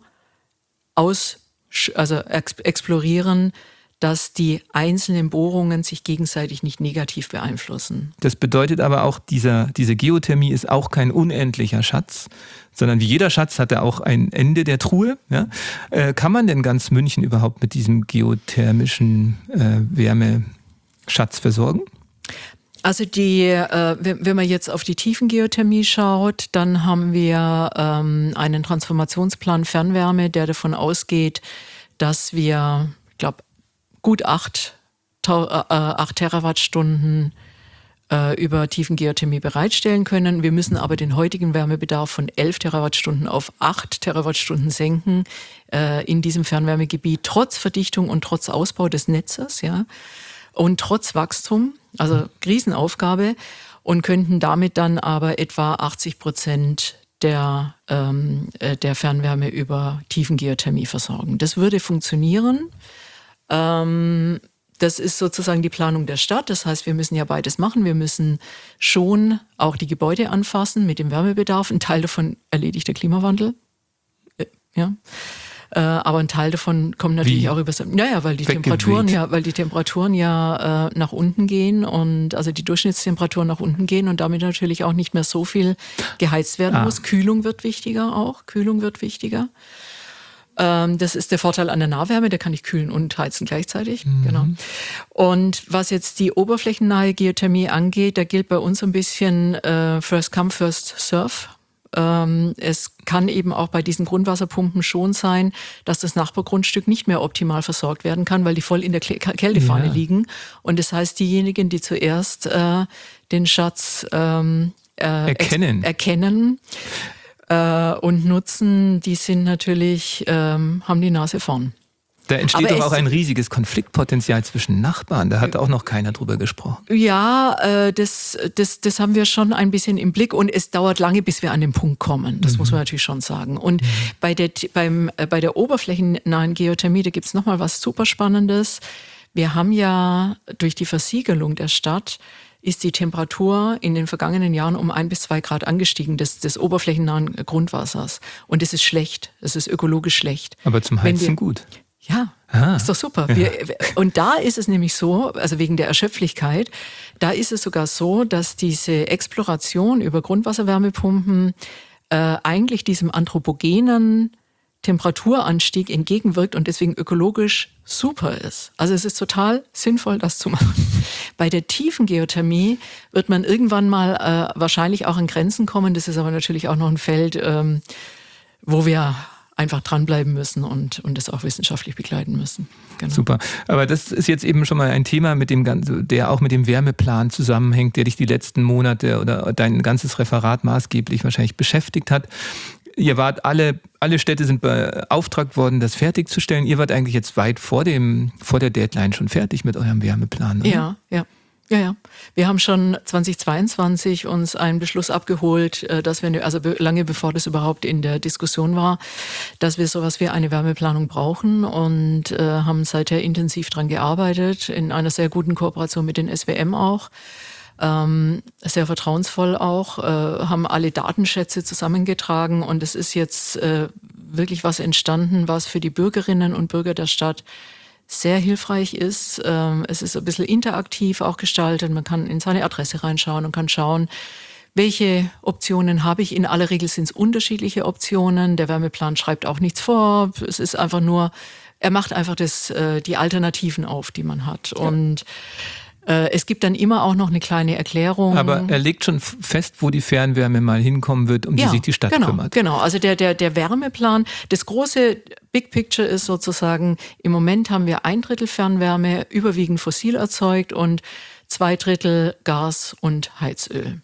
aus, also explorieren, dass die einzelnen Bohrungen sich gegenseitig nicht negativ beeinflussen? Das bedeutet aber auch, dieser, diese Geothermie ist auch kein unendlicher Schatz, sondern wie jeder Schatz hat er auch ein Ende der Truhe. Ja? Äh, kann man denn ganz München überhaupt mit diesem geothermischen äh, Wärmeschatz versorgen? Also die, äh, wenn man jetzt auf die Tiefengeothermie schaut, dann haben wir ähm, einen Transformationsplan Fernwärme, der davon ausgeht, dass wir, ich glaube, gut acht, äh, acht Terawattstunden äh, über Tiefengeothermie bereitstellen können. Wir müssen aber den heutigen Wärmebedarf von elf Terawattstunden auf acht Terawattstunden senken äh, in diesem Fernwärmegebiet, trotz Verdichtung und trotz Ausbau des Netzes, ja. Und trotz Wachstum, also Riesenaufgabe, und könnten damit dann aber etwa achtzig Prozent der, ähm, der Fernwärme über Tiefengeothermie versorgen. Das würde funktionieren. Ähm, das ist sozusagen die Planung der Stadt. Das heißt, wir müssen ja beides machen. Wir müssen schon auch die Gebäude anfassen mit dem Wärmebedarf. Ein Teil davon erledigt der Klimawandel. Ja. Äh, aber ein Teil davon kommt natürlich Wie? auch über, naja, weil die Temperaturen ja, weil die Temperaturen ja äh, nach unten gehen und also die Durchschnittstemperaturen nach unten gehen und damit natürlich auch nicht mehr so viel geheizt werden ah. muss. Kühlung wird wichtiger auch, Kühlung wird wichtiger. Ähm, das ist der Vorteil an der Nahwärme, da kann ich kühlen und heizen gleichzeitig. Mhm. Genau. Und was jetzt die oberflächennahe Geothermie angeht, da gilt bei uns ein bisschen äh, First Come, First Serve. Es kann eben auch bei diesen Grundwasserpumpen schon sein, dass das Nachbargrundstück nicht mehr optimal versorgt werden kann, weil die voll in der Kältefahne ja. liegen. Und das heißt, diejenigen, die zuerst äh, den Schatz ähm, äh, erkennen, erkennen äh, und nutzen, die sind natürlich, ähm, haben die Nase vorn. Da entsteht doch auch ein riesiges Konfliktpotenzial zwischen Nachbarn. Da hat auch noch keiner drüber gesprochen. Ja, äh, das, das, das haben wir schon ein bisschen im Blick und es dauert lange, bis wir an den Punkt kommen. Das mhm. muss man natürlich schon sagen. Und mhm. bei der, beim, äh, bei der oberflächennahen Geothermie, da gibt's noch mal was super Spannendes. Wir haben ja durch die Versiegelung der Stadt ist die Temperatur in den vergangenen Jahren um ein bis zwei Grad angestiegen des, des oberflächennahen Grundwassers. Und das ist schlecht. Das ist ökologisch schlecht. Aber zum Heizen wir, gut. Ja, ah, ist doch super. Wir, und da ist es nämlich so, also wegen der Erschöpflichkeit, da ist es sogar so, dass diese Exploration über Grundwasserwärmepumpen äh, eigentlich diesem anthropogenen Temperaturanstieg entgegenwirkt und deswegen ökologisch super ist. Also es ist total sinnvoll, das zu machen. Bei der tiefen Geothermie wird man irgendwann mal äh, wahrscheinlich auch an Grenzen kommen. Das ist aber natürlich auch noch ein Feld, ähm, wo wir einfach dranbleiben müssen und, und das auch wissenschaftlich begleiten müssen. Genau. Super. Aber das ist jetzt eben schon mal ein Thema, mit dem, der auch mit dem Wärmeplan zusammenhängt, der dich die letzten Monate oder dein ganzes Referat maßgeblich wahrscheinlich beschäftigt hat. Ihr wart alle, alle Städte sind beauftragt worden, das fertigzustellen. Ihr wart eigentlich jetzt weit vor dem, vor der Deadline schon fertig mit eurem Wärmeplan, oder? Ja, ja. Ja, ja. Wir haben schon zweitausendzweiundzwanzig uns einen Beschluss abgeholt, dass wir, also lange bevor das überhaupt in der Diskussion war, dass wir sowas wie eine Wärmeplanung brauchen und äh, haben seither intensiv dran gearbeitet, in einer sehr guten Kooperation mit den S W M auch. Ähm, sehr vertrauensvoll auch, äh, haben alle Datenschätze zusammengetragen und es ist jetzt äh, wirklich was entstanden, was für die Bürgerinnen und Bürger der Stadt sehr hilfreich ist. Ähm, es ist ein bisschen interaktiv auch gestaltet. Man kann in seine Adresse reinschauen und kann schauen, welche Optionen habe ich. In aller Regel sind es unterschiedliche Optionen. Der Wärmeplan schreibt auch nichts vor. Es ist einfach nur, er macht einfach das, äh, die Alternativen auf, die man hat. Ja. Und äh, es gibt dann immer auch noch eine kleine Erklärung. Aber er legt schon fest, wo die Fernwärme mal hinkommen wird, um die ja, sich die Stadt genau, kümmert. Genau, also der, der, der Wärmeplan, das große Big Picture ist sozusagen, im Moment haben wir ein Drittel Fernwärme, überwiegend fossil erzeugt und zwei Drittel Gas und Heizöl.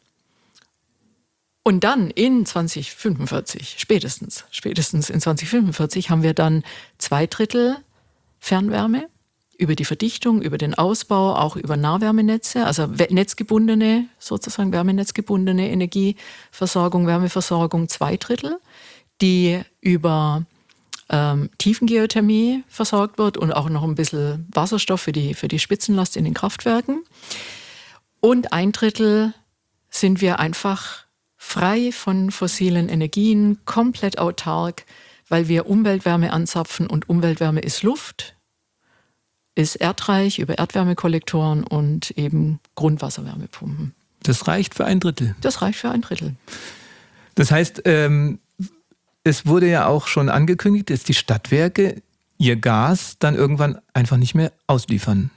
Und dann in zwanzig fünfundvierzig, spätestens, spätestens in zwanzig fünfundvierzig haben wir dann zwei Drittel Fernwärme über die Verdichtung, über den Ausbau, auch über Nahwärmenetze, also netzgebundene, sozusagen wärmenetzgebundene Energieversorgung, Wärmeversorgung, zwei Drittel, die über ähm, Tiefengeothermie versorgt wird und auch noch ein bisschen Wasserstoff für die, für die Spitzenlast in den Kraftwerken. Und ein Drittel sind wir einfach frei von fossilen Energien, komplett autark, weil wir Umweltwärme anzapfen und Umweltwärme ist Luft, ist erdreich über Erdwärmekollektoren und eben Grundwasserwärmepumpen. Das reicht für ein Drittel? Das reicht für ein Drittel. Das heißt, ähm, es wurde ja auch schon angekündigt, dass die Stadtwerke ihr Gas dann irgendwann einfach nicht mehr ausliefern.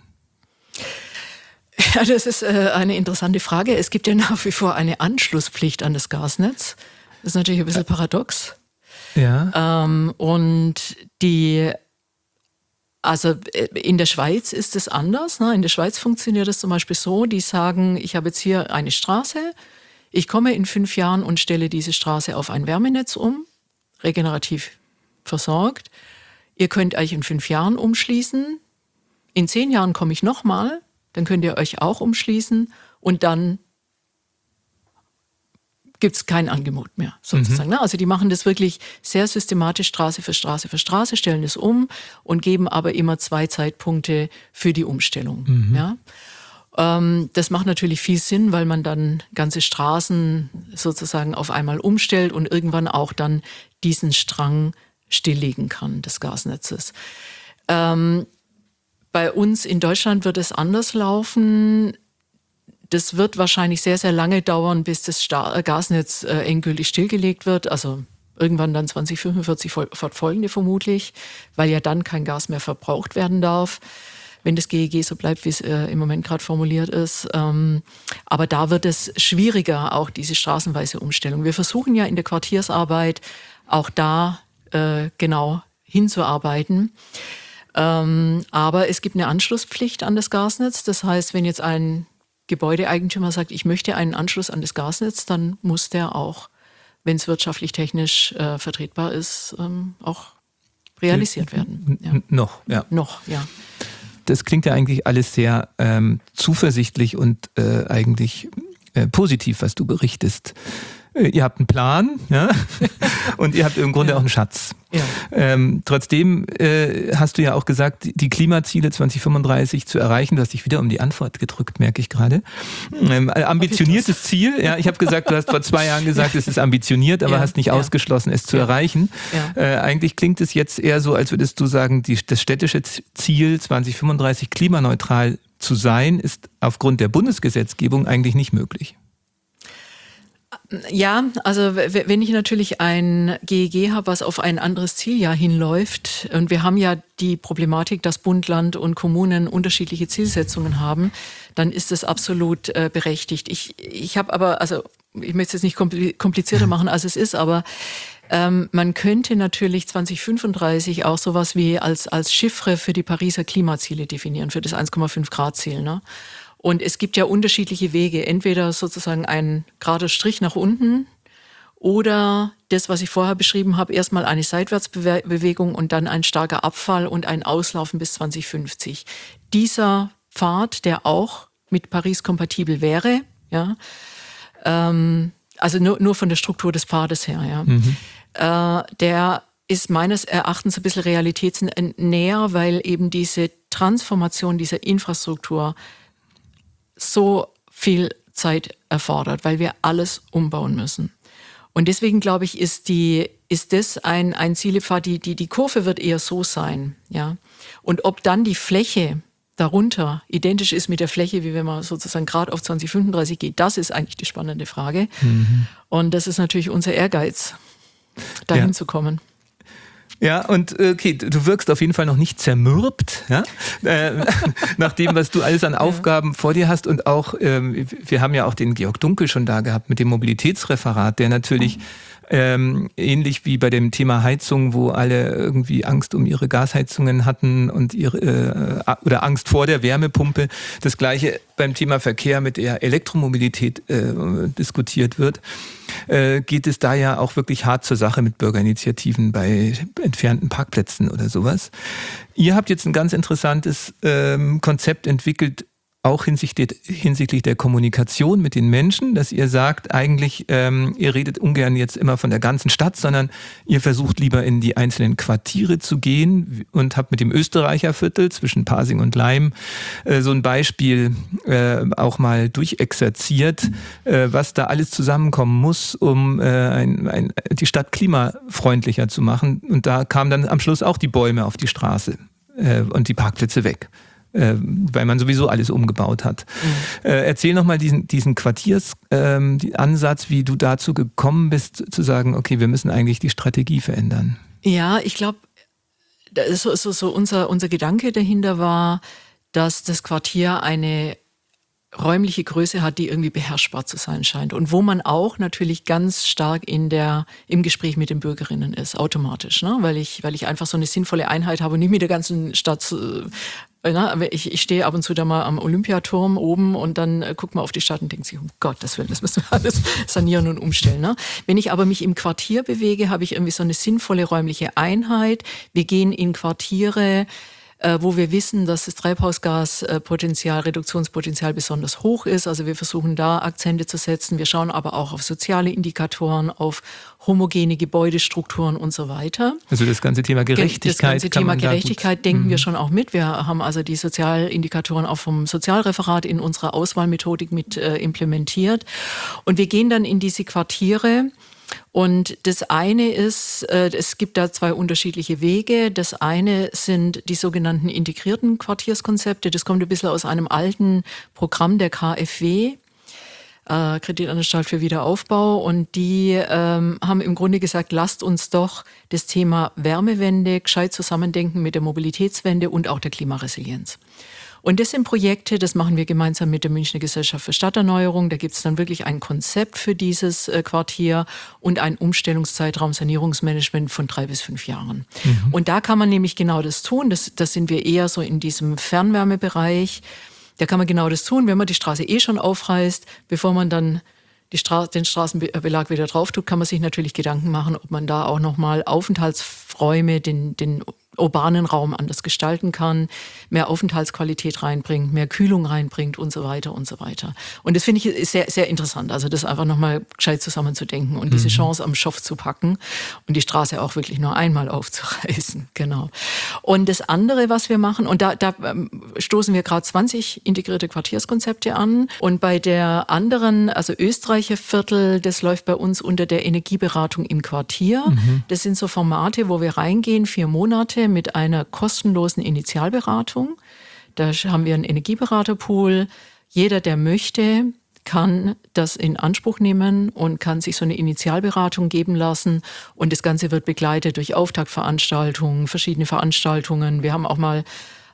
Ja, das ist äh, eine interessante Frage. Es gibt ja nach wie vor eine Anschlusspflicht an das Gasnetz. Das ist natürlich ein bisschen paradox. Ja. Ähm, und die Also in der Schweiz ist es anders. Ne? In der Schweiz funktioniert es zum Beispiel so, die sagen, ich habe jetzt hier eine Straße, ich komme in fünf Jahren und stelle diese Straße auf ein Wärmenetz um, regenerativ versorgt. Ihr könnt euch in fünf Jahren umschließen. In zehn Jahren komme ich nochmal, dann könnt ihr euch auch umschließen und dann gibt es kein Angebot mehr, sozusagen. Mhm. Also die machen das wirklich sehr systematisch Straße für Straße für Straße, stellen es um und geben aber immer zwei Zeitpunkte für die Umstellung. Mhm. Ja? Ähm, das macht natürlich viel Sinn, weil man dann ganze Straßen sozusagen auf einmal umstellt und irgendwann auch dann diesen Strang stilllegen kann des Gasnetzes. Ähm, bei uns in Deutschland wird es anders laufen. Das wird wahrscheinlich sehr, sehr lange dauern, bis das Star- Gasnetz äh, endgültig stillgelegt wird. Also irgendwann dann zwanzig fünfundvierzig fortfolgende vermutlich, weil ja dann kein Gas mehr verbraucht werden darf, wenn das G E G so bleibt, wie es äh, im Moment gerade formuliert ist. Ähm, aber da wird es schwieriger, auch diese straßenweise Umstellung. Wir versuchen ja in der Quartiersarbeit auch da äh, genau hinzuarbeiten. Ähm, aber es gibt eine Anschlusspflicht an das Gasnetz. Das heißt, wenn jetzt ein Gebäudeeigentümer sagt, ich möchte einen Anschluss an das Gasnetz, dann muss der auch, wenn es wirtschaftlich technisch äh, vertretbar ist, ähm, auch realisiert werden. Ja. Noch, ja. Noch, ja. Das klingt ja eigentlich alles sehr ähm, zuversichtlich und äh, eigentlich äh, positiv, was du berichtest. Äh, ihr habt einen Plan, ja? Und ihr habt im Grunde ja. auch einen Schatz. Ja. Ähm, trotzdem äh, hast du ja auch gesagt, die Klimaziele zwanzig fünfunddreißig zu erreichen. Du hast dich wieder um die Antwort gedrückt, merke ich gerade. Ähm, ambitioniertes Ziel. Ja, ich habe gesagt, du hast vor zwei Jahren gesagt, ja. es ist ambitioniert, aber ja. hast nicht ja. ausgeschlossen, es zu ja. erreichen. Ja. Äh, eigentlich klingt es jetzt eher so, als würdest du sagen, die, das städtische Ziel zwanzig fünfunddreißig klimaneutral zu sein, ist aufgrund der Bundesgesetzgebung eigentlich nicht möglich. Ja, also wenn ich natürlich ein G E G habe, was auf ein anderes Zieljahr hinläuft, und wir haben ja die Problematik, dass Bund, Land und Kommunen unterschiedliche Zielsetzungen haben, dann ist das absolut äh, berechtigt. Ich, ich habe aber, also ich möchte es jetzt nicht komplizierter machen, als es ist, aber Ähm, man könnte natürlich zwanzig fünfunddreißig auch sowas wie als, als Chiffre für die Pariser Klimaziele definieren, für das eins Komma fünf Grad Ziel. Ne? Und es gibt ja unterschiedliche Wege. Entweder sozusagen ein gerader Strich nach unten oder das, was ich vorher beschrieben habe, erstmal eine Seitwärtsbewegung und dann ein starker Abfall und ein Auslaufen bis zwanzig fünfzig. Dieser Pfad, der auch mit Paris kompatibel wäre, ja, ähm, also nur, nur von der Struktur des Pfades her, ja, mhm. äh, der ist meines Erachtens ein bisschen realitätsnäher, weil eben diese Transformation dieser Infrastruktur so viel Zeit erfordert, weil wir alles umbauen müssen. Und deswegen glaube ich, ist die, ist das ein, ein Zielpfad, die, die, die Kurve wird eher so sein, ja. Und ob dann die Fläche darunter identisch ist mit der Fläche, wie wenn man sozusagen gerade auf zwanzig fünfunddreißig geht, das ist eigentlich die spannende Frage. Mhm. Und das ist natürlich unser Ehrgeiz, dahin ja. zu kommen. Ja, und okay, du wirkst auf jeden Fall noch nicht zermürbt, ja? äh, nach dem, was du alles an Aufgaben ja. vor dir hast. Und auch, ähm, wir haben ja auch den Georg Dunkel schon da gehabt mit dem Mobilitätsreferat, der natürlich mhm. ähm, ähnlich wie bei dem Thema Heizung, wo alle irgendwie Angst um ihre Gasheizungen hatten und ihre äh, oder Angst vor der Wärmepumpe, das Gleiche beim Thema Verkehr mit der Elektromobilität äh, diskutiert wird. Äh, geht es da ja auch wirklich hart zur Sache mit Bürgerinitiativen bei entfernten Parkplätzen oder sowas. Ihr habt jetzt ein ganz interessantes ähm, Konzept entwickelt, auch hinsichtlich, hinsichtlich der Kommunikation mit den Menschen, dass ihr sagt, eigentlich, ähm, ihr redet ungern jetzt immer von der ganzen Stadt, sondern ihr versucht lieber in die einzelnen Quartiere zu gehen und habt mit dem Österreicherviertel zwischen Pasing und Laim äh, so ein Beispiel äh, auch mal durchexerziert, äh, was da alles zusammenkommen muss, um äh, ein, ein, die Stadt klimafreundlicher zu machen. Und da kamen dann am Schluss auch die Bäume auf die Straße äh, und die Parkplätze weg. Äh, weil man sowieso alles umgebaut hat. Mhm. Äh, erzähl nochmal diesen, diesen Quartiersansatz, ähm, wie du dazu gekommen bist, zu sagen, okay, wir müssen eigentlich die Strategie verändern. Ja, ich glaube, so, so, so unser, unser Gedanke dahinter war, dass das Quartier eine räumliche Größe hat, die irgendwie beherrschbar zu sein scheint und wo man auch natürlich ganz stark in der, im Gespräch mit den Bürgerinnen ist, automatisch, ne? weil ich, weil ich einfach so eine sinnvolle Einheit habe und nicht mit der ganzen Stadt. Ich, ich stehe ab und zu da mal am Olympiaturm oben und dann äh, guckt man auf die Stadt und denkt sich, um Gottes Willen, das müssen wir alles sanieren und umstellen. Ne? Wenn ich aber mich im Quartier bewege, habe ich irgendwie so eine sinnvolle räumliche Einheit. Wir gehen in Quartiere, äh, wo wir wissen, dass das Treibhausgaspotenzial, Reduktionspotenzial besonders hoch ist. Also wir versuchen da Akzente zu setzen. Wir schauen aber auch auf soziale Indikatoren, auf homogene Gebäudestrukturen und so weiter. Also das ganze Thema Gerechtigkeit. Das ganze Thema Gerechtigkeit denken mhm. wir schon auch mit. Wir haben also die Sozialindikatoren auch vom Sozialreferat in unserer Auswahlmethodik mit äh, implementiert. Und wir gehen dann in diese Quartiere. Und das eine ist, äh, es gibt da zwei unterschiedliche Wege. Das eine sind die sogenannten integrierten Quartierskonzepte. Das kommt ein bisschen aus einem alten Programm der K f W, äh, Kreditanstalt für Wiederaufbau. Und die ähm, haben im Grunde gesagt, lasst uns doch das Thema Wärmewende gescheit zusammendenken mit der Mobilitätswende und auch der Klimaresilienz. Und das sind Projekte, das machen wir gemeinsam mit der Münchner Gesellschaft für Stadterneuerung. Da gibt es dann wirklich ein Konzept für dieses äh, Quartier und einen Umstellungszeitraum Sanierungsmanagement von drei bis fünf Jahren. Mhm. Und da kann man nämlich genau das tun. Das, das sind wir eher so in diesem Fernwärmebereich. Da kann man genau das tun, wenn man die Straße eh schon aufreißt, bevor man dann die Stra- den Straßenbelag wieder drauf tut, kann man sich natürlich Gedanken machen, ob man da auch nochmal Aufenthaltsräume, den, den urbanen Raum anders gestalten kann, mehr Aufenthaltsqualität reinbringt, mehr Kühlung reinbringt und so weiter und so weiter. Und das finde ich sehr, sehr interessant, also das einfach nochmal gescheit zusammenzudenken und mhm. diese Chance am Schopf zu packen und die Straße auch wirklich nur einmal aufzureißen. Genau. Und das andere, was wir machen, und da, da stoßen wir gerade zwanzig integrierte Quartierskonzepte an und bei der anderen, also Österreicher Viertel, das läuft bei uns unter der Energieberatung im Quartier. Mhm. Das sind so Formate, wo wir reingehen, vier Monate mit einer kostenlosen Initialberatung. Da haben wir einen Energieberaterpool. Jeder, der möchte, kann das in Anspruch nehmen und kann sich so eine Initialberatung geben lassen. Und das Ganze wird begleitet durch Auftaktveranstaltungen, verschiedene Veranstaltungen. Wir haben auch mal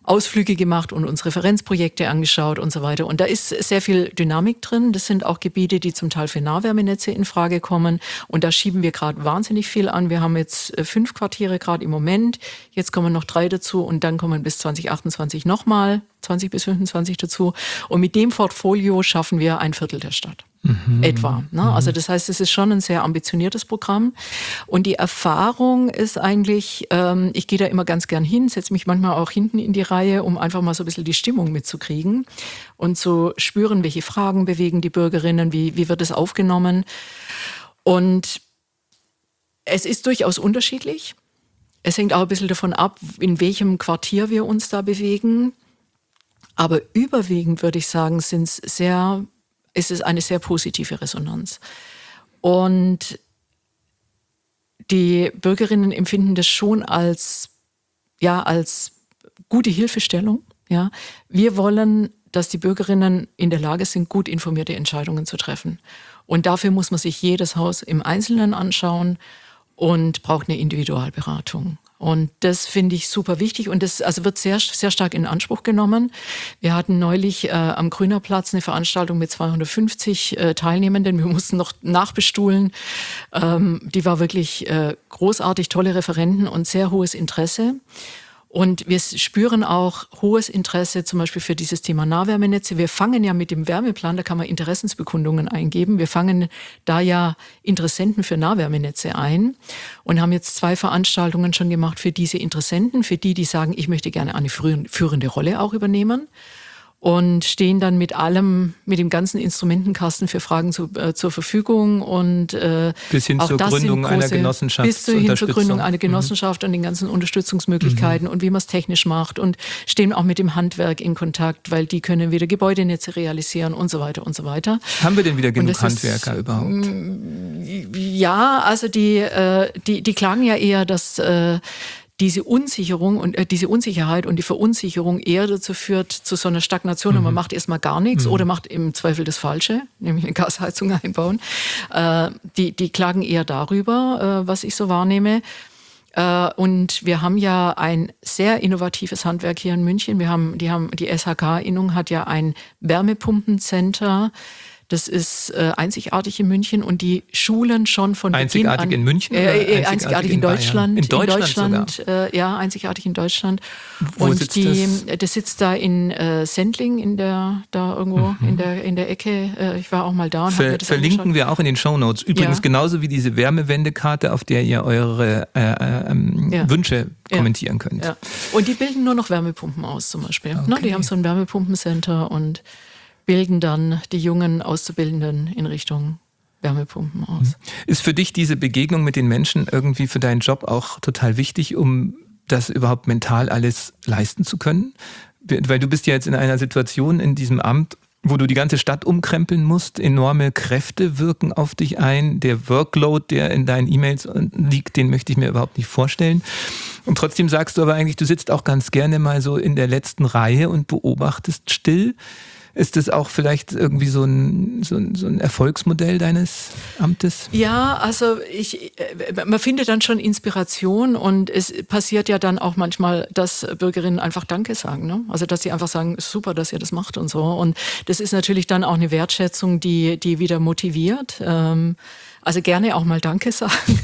Ausflüge gemacht und uns Referenzprojekte angeschaut und so weiter. Und da ist sehr viel Dynamik drin. Das sind auch Gebiete, die zum Teil für Nahwärmenetze in Frage kommen. Und da schieben wir gerade wahnsinnig viel an. Wir haben jetzt fünf Quartiere gerade im Moment. Jetzt kommen noch drei dazu und dann kommen bis zwanzig achtundzwanzig nochmal zwanzig bis fünfundzwanzig dazu. Und mit dem Portfolio schaffen wir ein Viertel der Stadt. Mhm. Etwa. Ne? Mhm. Also das heißt, es ist schon ein sehr ambitioniertes Programm. Und die Erfahrung ist eigentlich, ähm, ich gehe da immer ganz gern hin, setze mich manchmal auch hinten in die Reihe, um einfach mal so ein bisschen die Stimmung mitzukriegen und zu spüren, welche Fragen bewegen die Bürgerinnen, wie, wie wird es aufgenommen. Und es ist durchaus unterschiedlich. Es hängt auch ein bisschen davon ab, in welchem Quartier wir uns da bewegen. Aber überwiegend würde ich sagen, sind es sehr, ist es eine sehr positive Resonanz. Und die Bürgerinnen empfinden das schon als, ja, als gute Hilfestellung. Ja. Wir wollen, dass die Bürgerinnen in der Lage sind, gut informierte Entscheidungen zu treffen. Und dafür muss man sich jedes Haus im Einzelnen anschauen und braucht eine Individualberatung. Und das finde ich super wichtig und das also wird sehr, sehr stark in Anspruch genommen. Wir hatten neulich äh, am Grüner Platz eine Veranstaltung mit zweihundertfünfzig äh, Teilnehmenden. Wir mussten noch nachbestuhlen. Ähm, die war wirklich äh, großartig, tolle Referenten und sehr hohes Interesse. Und wir spüren auch hohes Interesse zum Beispiel für dieses Thema Nahwärmenetze. Wir fangen ja mit dem Wärmeplan, da kann man Interessensbekundungen eingeben. Wir fangen da ja Interessenten für Nahwärmenetze ein und haben jetzt zwei Veranstaltungen schon gemacht für diese Interessenten, für die, die sagen, ich möchte gerne eine führende Rolle auch übernehmen. Und stehen dann mit allem, mit dem ganzen Instrumentenkasten für Fragen zu, äh, zur Verfügung und äh, bis hin auch zur das Gründung große, einer Genossenschaft. Bis hin zur Gründung einer Genossenschaft mhm. und den ganzen Unterstützungsmöglichkeiten mhm. und wie man es technisch macht und stehen auch mit dem Handwerk in Kontakt, weil die können wieder Gebäudenetze realisieren und so weiter und so weiter. Haben wir denn wieder genug Handwerker ist, überhaupt? Ja, also die, äh, die, die klagen ja eher, dass äh, diese Unsicherung und äh, diese Unsicherheit und die Verunsicherung eher dazu führt, zu so einer Stagnation mhm. und man macht erstmal gar nichts mhm. oder macht im Zweifel das Falsche, nämlich eine Gasheizung einbauen. Äh, die, die klagen eher darüber, äh, was ich so wahrnehme. Äh, und wir haben ja ein sehr innovatives Handwerk hier in München. Wir haben, die haben, die S H K-Innung hat ja ein Wärmepumpencenter. Das ist äh, einzigartig in München und die Schulen schon von einzigartig Beginn an. In München? Äh, äh, einzigartig, einzigartig in, in Deutschland. In Deutschland, in Deutschland äh, ja, einzigartig in Deutschland. Wo und sitzt die, das? das sitzt da in äh, Sendling, in der, da irgendwo mhm. in der in der Ecke. Äh, ich war auch mal da und Ver, habe mir das Verlinken angeschaut. wir auch in den Shownotes. Übrigens ja. genauso wie diese Wärmewendekarte, auf der ihr eure äh, ähm, ja. Wünsche ja. kommentieren könnt. Ja. Und die bilden nur noch Wärmepumpen aus zum Beispiel. Okay. Ne? Die haben so ein Wärmepumpencenter und bilden dann die jungen Auszubildenden in Richtung Wärmepumpen aus. Ist für dich diese Begegnung mit den Menschen irgendwie für deinen Job auch total wichtig, um das überhaupt mental alles leisten zu können? Weil du bist ja jetzt in einer Situation in diesem Amt, wo du die ganze Stadt umkrempeln musst, enorme Kräfte wirken auf dich ein, der Workload, der in deinen E-Mails liegt, den möchte ich mir überhaupt nicht vorstellen. Und trotzdem sagst du aber eigentlich, du sitzt auch ganz gerne mal so in der letzten Reihe und beobachtest still. Ist das auch vielleicht irgendwie so ein, so ein, so ein Erfolgsmodell deines Amtes? Ja, also ich, man findet dann schon Inspiration und es passiert ja dann auch manchmal, dass Bürgerinnen einfach Danke sagen. Ne? Also dass sie einfach sagen, super, dass ihr das macht und so. Und das ist natürlich dann auch eine Wertschätzung, die, die wieder motiviert. Ähm, Also gerne auch mal Danke sagen.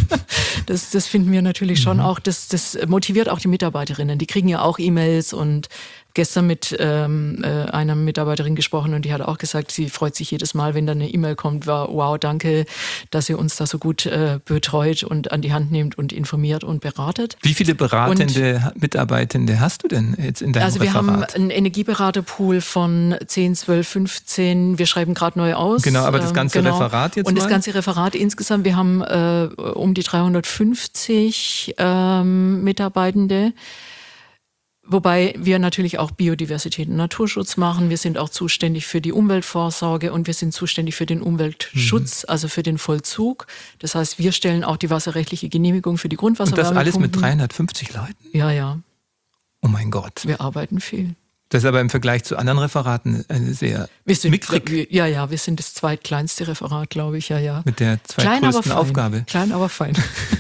Das, das finden wir natürlich schon auch. Das, das motiviert auch die Mitarbeiterinnen. Die kriegen ja auch E-Mails und gestern mit ähm, äh, einer Mitarbeiterin gesprochen und die hat auch gesagt, sie freut sich jedes Mal, wenn dann eine E-Mail kommt, war, wow, danke, dass ihr uns da so gut äh, betreut und an die Hand nehmt und informiert und beratet. Wie viele beratende und, Mitarbeitende hast du denn jetzt in deinem also wir Referat? haben einen Energieberaterpool von zehn, zwölf, fünfzehn. Wir schreiben gerade neu aus. Genau, aber das ganze genau. Referat jetzt Und mal? das ganze Referat insgesamt, wir haben äh, um die dreihundertfünfzig ähm, Mitarbeitende. Wobei wir natürlich auch Biodiversität und Naturschutz machen. Wir sind auch zuständig für die Umweltvorsorge und wir sind zuständig für den Umweltschutz, mhm. also für den Vollzug. Das heißt, wir stellen auch die wasserrechtliche Genehmigung für die Grundwasserwärmepumpen. Und das alles mit dreihundertfünfzig Leuten? Ja, ja. Oh mein Gott. Wir arbeiten viel. Das ist aber im Vergleich zu anderen Referaten eine sehr wir sind, mickrig. wir, ja, ja, wir sind das zweitkleinste Referat, glaube ich, ja, ja. Mit der zweitgrößten Aufgabe. Klein, aber fein.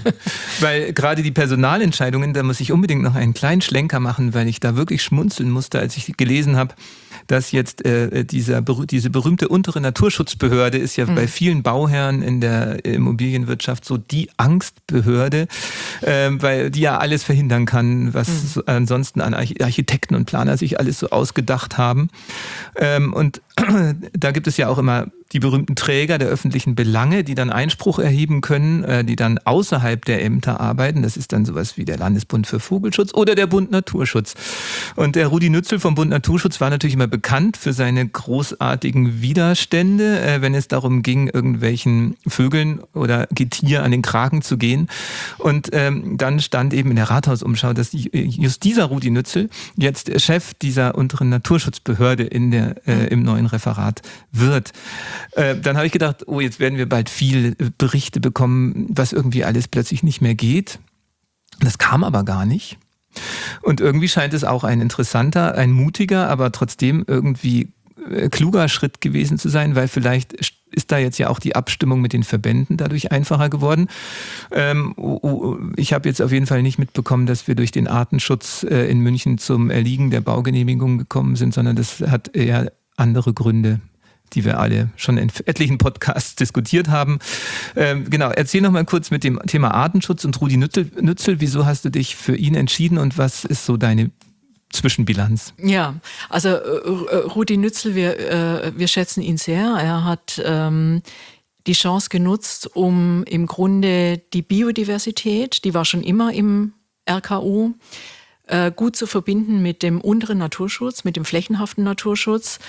Weil gerade die Personalentscheidungen, da muss ich unbedingt noch einen kleinen Schlenker machen, weil ich da wirklich schmunzeln musste, als ich gelesen habe, dass jetzt äh, dieser, diese berühmte untere Naturschutzbehörde ist ja mhm. bei vielen Bauherren in der Immobilienwirtschaft so die Angstbehörde, äh, weil die ja alles verhindern kann, was mhm. so ansonsten an Architekten und Planer sich alles so ausgedacht haben. Ähm, und da gibt es ja auch immer die berühmten Träger der öffentlichen Belange, die dann Einspruch erheben können, äh, die dann außerhalb der Ämter arbeiten. Das ist dann sowas wie der Landesbund für Vogelschutz oder der Bund Naturschutz. Und der Rudi Nützel vom Bund Naturschutz war natürlich immer bekannt für seine großartigen Widerstände, äh, wenn es darum ging, irgendwelchen Vögeln oder Getier an den Kragen zu gehen. Und ähm, dann stand eben in der Rathausumschau, dass die, just dieser Rudi Nützel jetzt Chef dieser unteren Naturschutzbehörde in der, äh, im neuen Referat wird. Äh, dann habe ich gedacht, oh, jetzt werden wir bald viele Berichte bekommen, was irgendwie alles plötzlich nicht mehr geht. Das kam aber gar nicht. Und irgendwie scheint es auch ein interessanter, ein mutiger, aber trotzdem irgendwie äh, kluger Schritt gewesen zu sein, weil vielleicht ist da jetzt ja auch die Abstimmung mit den Verbänden dadurch einfacher geworden. Ähm, oh, oh, ich habe jetzt auf jeden Fall nicht mitbekommen, dass wir durch den Artenschutz äh, in München zum Erliegen der Baugenehmigung gekommen sind, sondern das hat eher andere Gründe, die wir alle schon in etlichen Podcasts diskutiert haben. Ähm, genau, erzähl noch mal kurz mit dem Thema Artenschutz und Rudi Nützel, Nützel, wieso hast du dich für ihn entschieden und was ist so deine Zwischenbilanz? Ja, also äh, Rudi Nützel, wir, äh, wir schätzen ihn sehr. Er hat ähm, die Chance genutzt, um im Grunde die Biodiversität, die war schon immer im R K U, äh, gut zu verbinden mit dem unteren Naturschutz, mit dem flächenhaften Naturschutz.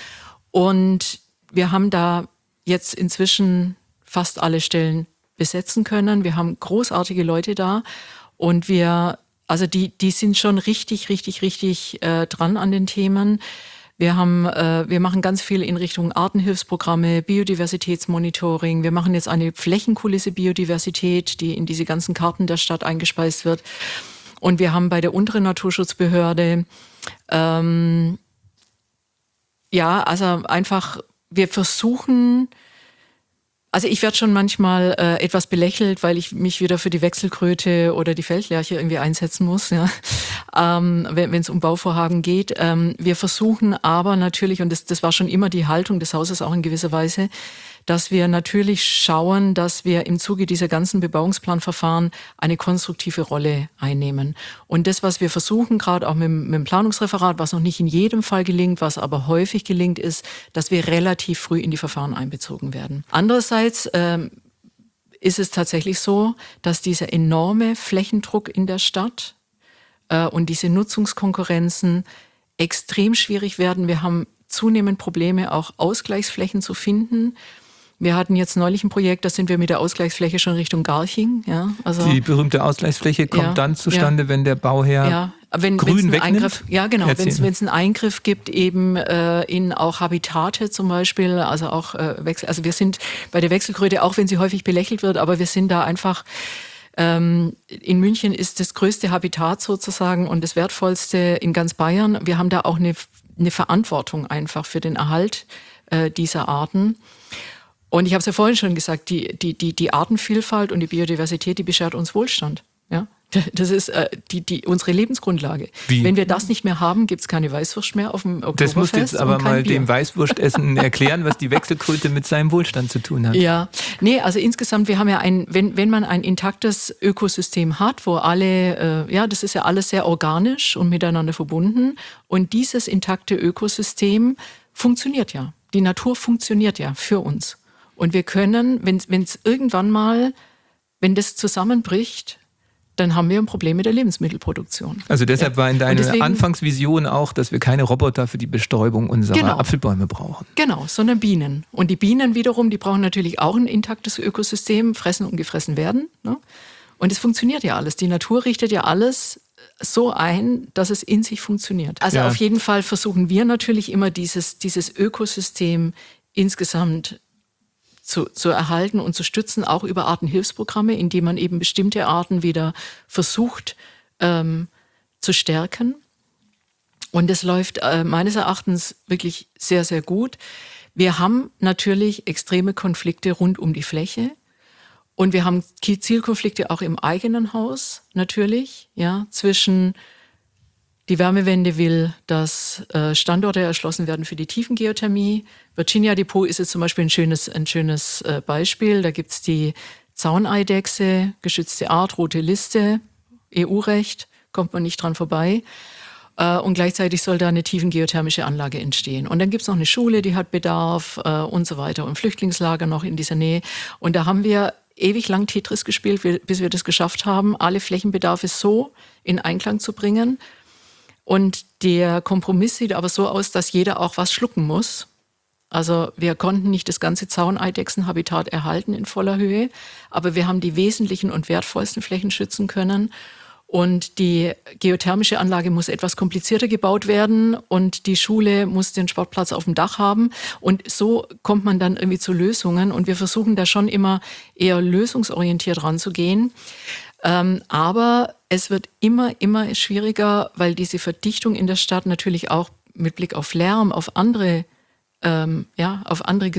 Und wir haben da jetzt inzwischen fast alle Stellen besetzen können. Wir haben großartige Leute da und wir, also die, die sind schon richtig, richtig, richtig äh, dran an den Themen. Wir haben, äh, wir machen ganz viel in Richtung Artenhilfsprogramme, Biodiversitätsmonitoring. Wir machen jetzt eine Flächenkulisse Biodiversität, die in diese ganzen Karten der Stadt eingespeist wird. Und wir haben bei der unteren Naturschutzbehörde, ähm, ja, also einfach, wir versuchen, also ich werde schon manchmal äh, etwas belächelt, weil ich mich wieder für die Wechselkröte oder die Feldlerche irgendwie einsetzen muss, ja, ähm, wenn es um Bauvorhaben geht. Ähm, wir versuchen aber natürlich, und das, das war schon immer die Haltung des Hauses auch in gewisser Weise, dass wir natürlich schauen, dass wir im Zuge dieser ganzen Bebauungsplanverfahren eine konstruktive Rolle einnehmen. Und das, was wir versuchen, gerade auch mit, mit dem Planungsreferat, was noch nicht in jedem Fall gelingt, was aber häufig gelingt, ist, dass wir relativ früh in die Verfahren einbezogen werden. Andererseits ähm, ist es tatsächlich so, dass dieser enorme Flächendruck in der Stadt äh, und diese Nutzungskonkurrenzen extrem schwierig werden. Wir haben zunehmend Probleme, auch Ausgleichsflächen zu finden. Wir hatten jetzt neulich ein Projekt, da sind wir mit der Ausgleichsfläche schon Richtung Garching. Ja, also die berühmte Ausgleichsfläche kommt ja, dann zustande, ja. wenn der Bauherr ja, wenn, Grün wegnimmt? Eingriff, ja, genau. Wenn es einen Eingriff gibt eben äh, in auch Habitate zum Beispiel, also auch äh, Wechsel. Also wir sind bei der Wechselkröte, auch wenn sie häufig belächelt wird, aber wir sind da einfach. Ähm, in München ist das größte Habitat sozusagen und das wertvollste in ganz Bayern. Wir haben da auch eine, eine Verantwortung einfach für den Erhalt äh, dieser Arten. Und ich habe es ja vorhin schon gesagt, die, die, die, die Artenvielfalt und die Biodiversität, die beschert uns Wohlstand. Ja? Das ist äh, die, die, unsere Lebensgrundlage. Wie? Wenn wir das nicht mehr haben, gibt es keine Weißwurst mehr auf dem Oktoberfest. Das musst du jetzt aber mal Bier. dem Weißwurstessen erklären, was die Wechselkröte mit seinem Wohlstand zu tun hat. Ja, nee, also insgesamt, wir haben ja ein, wenn, wenn man ein intaktes Ökosystem hat, wo alle, äh, ja, das ist ja alles sehr organisch und miteinander verbunden. Und dieses intakte Ökosystem funktioniert ja. Die Natur funktioniert ja für uns. Und wir können, wenn es irgendwann mal, wenn das zusammenbricht, dann haben wir ein Problem mit der Lebensmittelproduktion. Also deshalb ja. war in deiner deswegen, Anfangsvision auch, dass wir keine Roboter für die Bestäubung unserer genau, Apfelbäume brauchen. Genau, sondern Bienen. Und die Bienen wiederum, die brauchen natürlich auch ein intaktes Ökosystem, fressen und gefressen werden. Ne? Und es funktioniert ja alles. Die Natur richtet ja alles so ein, dass es in sich funktioniert. Also ja. auf jeden Fall versuchen wir natürlich immer dieses, dieses Ökosystem insgesamt Zu, zu erhalten und zu stützen, auch über Artenhilfsprogramme, indem man eben bestimmte Arten wieder versucht ähm, zu stärken. Und das läuft äh, meines Erachtens wirklich sehr, sehr gut. Wir haben natürlich extreme Konflikte rund um die Fläche. Und wir haben Zielkonflikte auch im eigenen Haus natürlich, ja, zwischen die Wärmewende will, dass äh, Standorte erschlossen werden für die Tiefengeothermie. Virginia Depot ist jetzt zum Beispiel ein schönes, ein schönes äh, Beispiel. Da gibt's die Zauneidechse, geschützte Art, rote Liste, E U-Recht, kommt man nicht dran vorbei. Äh, und gleichzeitig soll da eine tiefengeothermische Anlage entstehen. Und dann gibt's noch eine Schule, die hat Bedarf äh, und so weiter. Und Flüchtlingslager noch in dieser Nähe. Und da haben wir ewig lang Tetris gespielt, bis wir das geschafft haben, alle Flächenbedarfe so in Einklang zu bringen. Und der Kompromiss sieht aber so aus, dass jeder auch was schlucken muss. Also wir konnten nicht das ganze Zauneidechsenhabitat erhalten in voller Höhe, aber wir haben die wesentlichen und wertvollsten Flächen schützen können. Und die geothermische Anlage muss etwas komplizierter gebaut werden und die Schule muss den Sportplatz auf dem Dach haben. Und so kommt man dann irgendwie zu Lösungen. Und wir versuchen da schon immer eher lösungsorientiert ranzugehen. Ähm, aber es wird immer, immer schwieriger, weil diese Verdichtung in der Stadt natürlich auch mit Blick auf Lärm, auf andere, ähm, ja, auf andere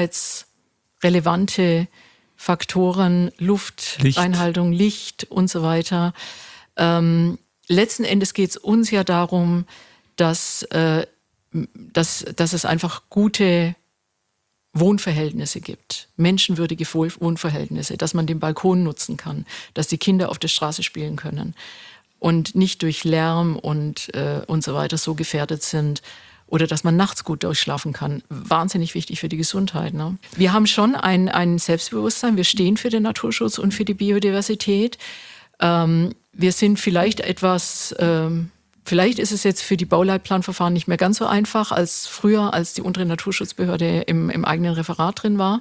gesundheitsrelevante Faktoren, Luftreinhaltung, Licht. Licht und so weiter. Ähm, letzten Endes geht es uns ja darum, dass, äh, dass, dass es einfach gute Wohnverhältnisse gibt, menschenwürdige Wohnverhältnisse, dass man den Balkon nutzen kann, dass die Kinder auf der Straße spielen können und nicht durch Lärm und, äh, und so weiter so gefährdet sind oder dass man nachts gut durchschlafen kann. Wahnsinnig wichtig für die Gesundheit. Ne? Wir haben schon ein, ein Selbstbewusstsein, wir stehen für den Naturschutz und für die Biodiversität. Ähm, wir sind vielleicht etwas... Ähm, Vielleicht ist es jetzt für die Bauleitplanverfahren nicht mehr ganz so einfach als früher, als die untere Naturschutzbehörde im, im eigenen Referat drin war.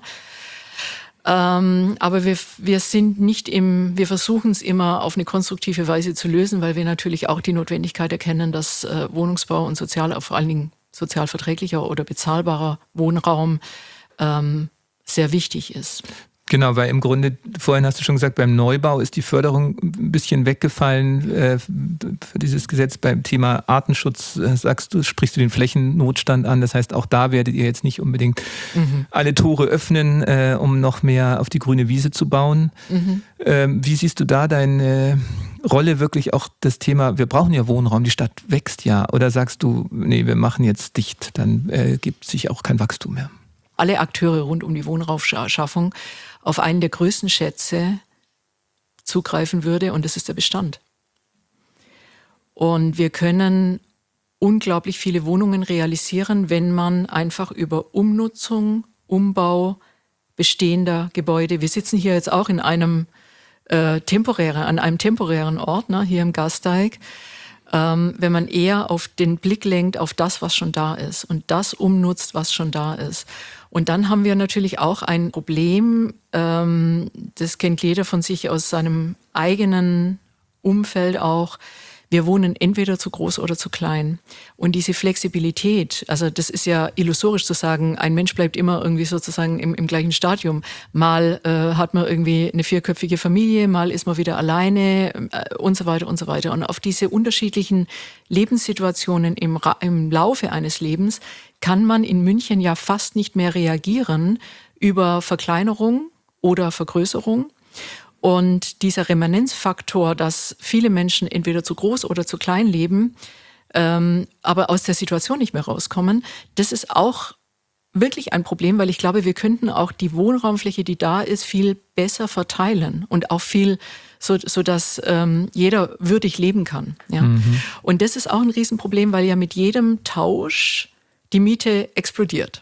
Ähm, aber wir, wir sind nicht im, wir versuchen es immer auf eine konstruktive Weise zu lösen, weil wir natürlich auch die Notwendigkeit erkennen, dass äh, Wohnungsbau und sozial, vor allen Dingen sozial verträglicher oder bezahlbarer Wohnraum ähm, sehr wichtig ist. Genau, weil im Grunde, vorhin hast du schon gesagt, beim Neubau ist die Förderung ein bisschen weggefallen äh, für dieses Gesetz. Beim Thema Artenschutz äh, sagst du, sprichst du den Flächennotstand an. Das heißt, auch da werdet ihr jetzt nicht unbedingt mhm. alle Tore öffnen, äh, um noch mehr auf die grüne Wiese zu bauen. Mhm. Ähm, wie siehst du da deine Rolle, wirklich auch das Thema, wir brauchen ja Wohnraum, die Stadt wächst ja. Oder sagst du, nee, wir machen jetzt dicht, dann äh, gibt sich auch kein Wachstum mehr? Alle Akteure rund um die Wohnraumschaffung auf einen der größten Schätze zugreifen würde, und das ist der Bestand. Und wir können unglaublich viele Wohnungen realisieren, wenn man einfach über Umnutzung, Umbau bestehender Gebäude, wir sitzen hier jetzt auch in einem äh, temporären, an einem temporären Ort, ne, hier im Gasteig, ähm, wenn man eher auf den Blick lenkt auf das, was schon da ist und das umnutzt, was schon da ist. Und dann haben wir natürlich auch ein Problem, ähm, das kennt jeder von sich aus seinem eigenen Umfeld auch. Wir wohnen entweder zu groß oder zu klein. Und diese Flexibilität, also das ist ja illusorisch zu sagen, ein Mensch bleibt immer irgendwie sozusagen im, im gleichen Stadium. Mal äh, hat man irgendwie eine vierköpfige Familie, mal ist man wieder alleine äh, und so weiter und so weiter. Und auf diese unterschiedlichen Lebenssituationen im, im Laufe eines Lebens kann man in München ja fast nicht mehr reagieren über Verkleinerung oder Vergrößerung. Und dieser Remanenzfaktor, dass viele Menschen entweder zu groß oder zu klein leben, ähm, aber aus der Situation nicht mehr rauskommen, das ist auch wirklich ein Problem, weil ich glaube, wir könnten auch die Wohnraumfläche, die da ist, viel besser verteilen und auch viel, so, so dass ähm, jeder würdig leben kann. Ja. Mhm. Und das ist auch ein Riesenproblem, weil ja mit jedem Tausch die Miete explodiert.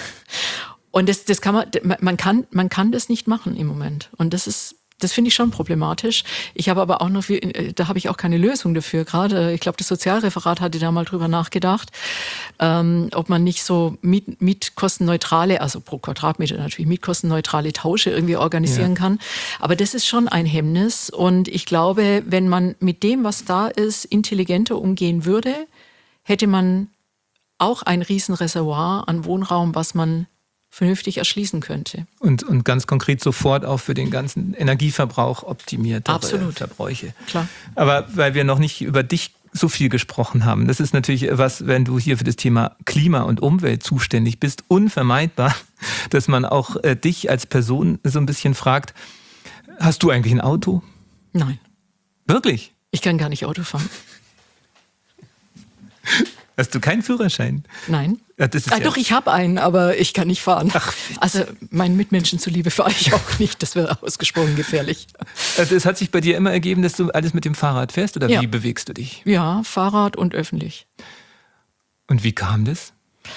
Und das, das kann man, man kann, man kann das nicht machen im Moment. Und das ist Das finde ich schon problematisch. Ich habe aber auch noch viel, da habe ich auch keine Lösung dafür. Gerade, ich glaube, das Sozialreferat hatte da mal drüber nachgedacht, ähm, ob man nicht so Miet, mietkostenneutrale, also pro Quadratmeter natürlich mietkostenneutrale Tausche irgendwie organisieren ja. kann. Aber das ist schon ein Hemmnis. Und ich glaube, wenn man mit dem, was da ist, intelligenter umgehen würde, hätte man auch ein Riesenreservoir an Wohnraum, was man vernünftig erschließen könnte. Und, und ganz konkret sofort auch für den ganzen Energieverbrauch optimierte Verbräuche. Klar. Aber weil wir noch nicht über dich so viel gesprochen haben. Das ist natürlich was, wenn du hier für das Thema Klima und Umwelt zuständig bist, unvermeidbar, dass man auch äh, dich als Person so ein bisschen fragt, hast du eigentlich ein Auto? Nein. Wirklich? Ich kann gar nicht Auto fahren. Hast du keinen Führerschein? Nein. Ja, das ist ah, ja doch, ich habe einen, aber ich kann nicht fahren. Ach, also meinen Mitmenschen zuliebe fahre ich auch nicht. Das wäre ausgesprochen gefährlich. Also es hat sich bei dir immer ergeben, dass du alles mit dem Fahrrad fährst oder ja. wie bewegst du dich? Ja, Fahrrad und öffentlich. Und wie kam das?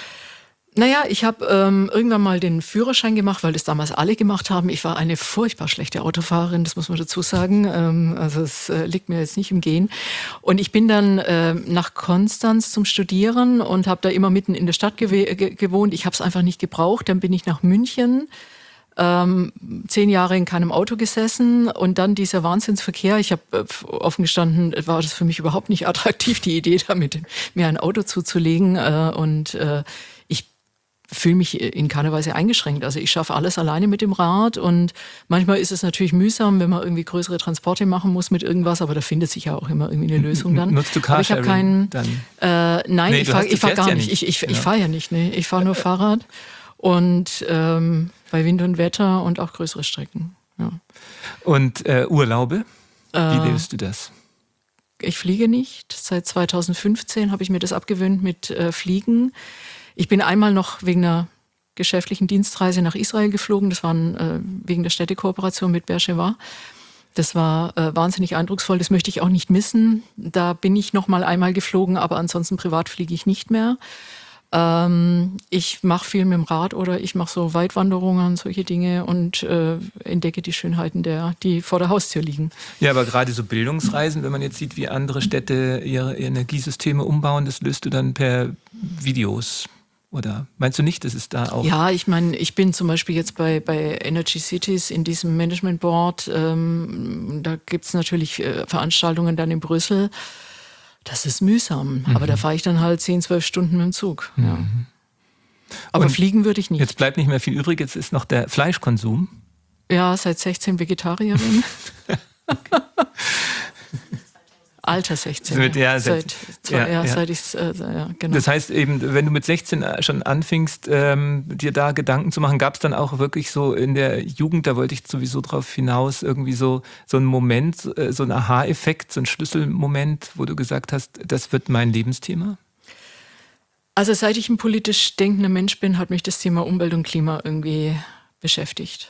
Naja, ich habe ähm, irgendwann mal den Führerschein gemacht, weil das damals alle gemacht haben. Ich war eine furchtbar schlechte Autofahrerin, das muss man dazu sagen. Ähm, also es äh, liegt mir jetzt nicht im Gehen. Und ich bin dann äh, nach Konstanz zum Studieren und habe da immer mitten in der Stadt gew- ge- gewohnt. Ich habe es einfach nicht gebraucht. Dann bin ich nach München. Ähm, zehn Jahre in keinem Auto gesessen und dann dieser Wahnsinnsverkehr. Ich habe äh, offen gestanden, war das für mich überhaupt nicht attraktiv, die Idee damit, mir ein Auto zuzulegen. Äh, und äh, ich fühle mich in keiner Weise eingeschränkt. Also ich schaffe alles alleine mit dem Rad und manchmal ist es natürlich mühsam, wenn man irgendwie größere Transporte machen muss mit irgendwas, aber da findet sich ja auch immer irgendwie eine Lösung dann. Nutzt du Carsharing? Aber ich habe keinen. Dann? Äh, nein, Nee, ich du fahre hast- du fahr fährst gar ja nicht. nicht. Ich, ich, Ja. ich fahre ja nicht. Nee. Ich fahre nur Fahrrad und ähm, bei Wind und Wetter und auch größere Strecken. Ja. Und äh, Urlaube? Wie Äh, lebst du das? Ich fliege nicht. Seit zweitausendfünfzehn habe ich mir das abgewöhnt mit äh, Fliegen. Ich bin einmal noch wegen einer geschäftlichen Dienstreise nach Israel geflogen. Das war äh, wegen der Städtekooperation mit Beersheba. Das war äh, wahnsinnig eindrucksvoll. Das möchte ich auch nicht missen. Da bin ich noch mal einmal geflogen, aber ansonsten privat fliege ich nicht mehr. Ähm, ich mache viel mit dem Rad oder ich mache so Weitwanderungen, solche Dinge und äh, entdecke die Schönheiten, der, die vor der Haustür liegen. Ja, aber gerade so Bildungsreisen, wenn man jetzt sieht, wie andere Städte ihre Energiesysteme umbauen, das löst du dann per Videos. Oder meinst du nicht, das ist da auch? Ja, ich meine, ich bin zum Beispiel jetzt bei, bei Energy Cities in diesem Management Board. Ähm, da gibt's natürlich äh, Veranstaltungen dann in Brüssel. Das ist mühsam, mhm. aber da fahre ich dann halt zehn, zwölf Stunden mit dem Zug. Mhm. Ja. Aber Und fliegen würde ich nicht. Jetzt bleibt nicht mehr viel übrig, jetzt ist noch der Fleischkonsum. Ja, seit sechzehn Vegetarierin. Alter sechzehn. Mit, ja, seit, seit, zwei, ja, ja, ja. seit ich, äh, ja, genau. Das heißt eben, wenn du mit sechzehn schon anfingst, ähm, dir da Gedanken zu machen, gab es dann auch wirklich so in der Jugend, da wollte ich sowieso drauf hinaus, irgendwie so, so einen Moment, so ein Aha-Effekt, so ein Schlüsselmoment, wo du gesagt hast, das wird mein Lebensthema? Also seit ich ein politisch denkender Mensch bin, hat mich das Thema Umwelt und Klima irgendwie beschäftigt.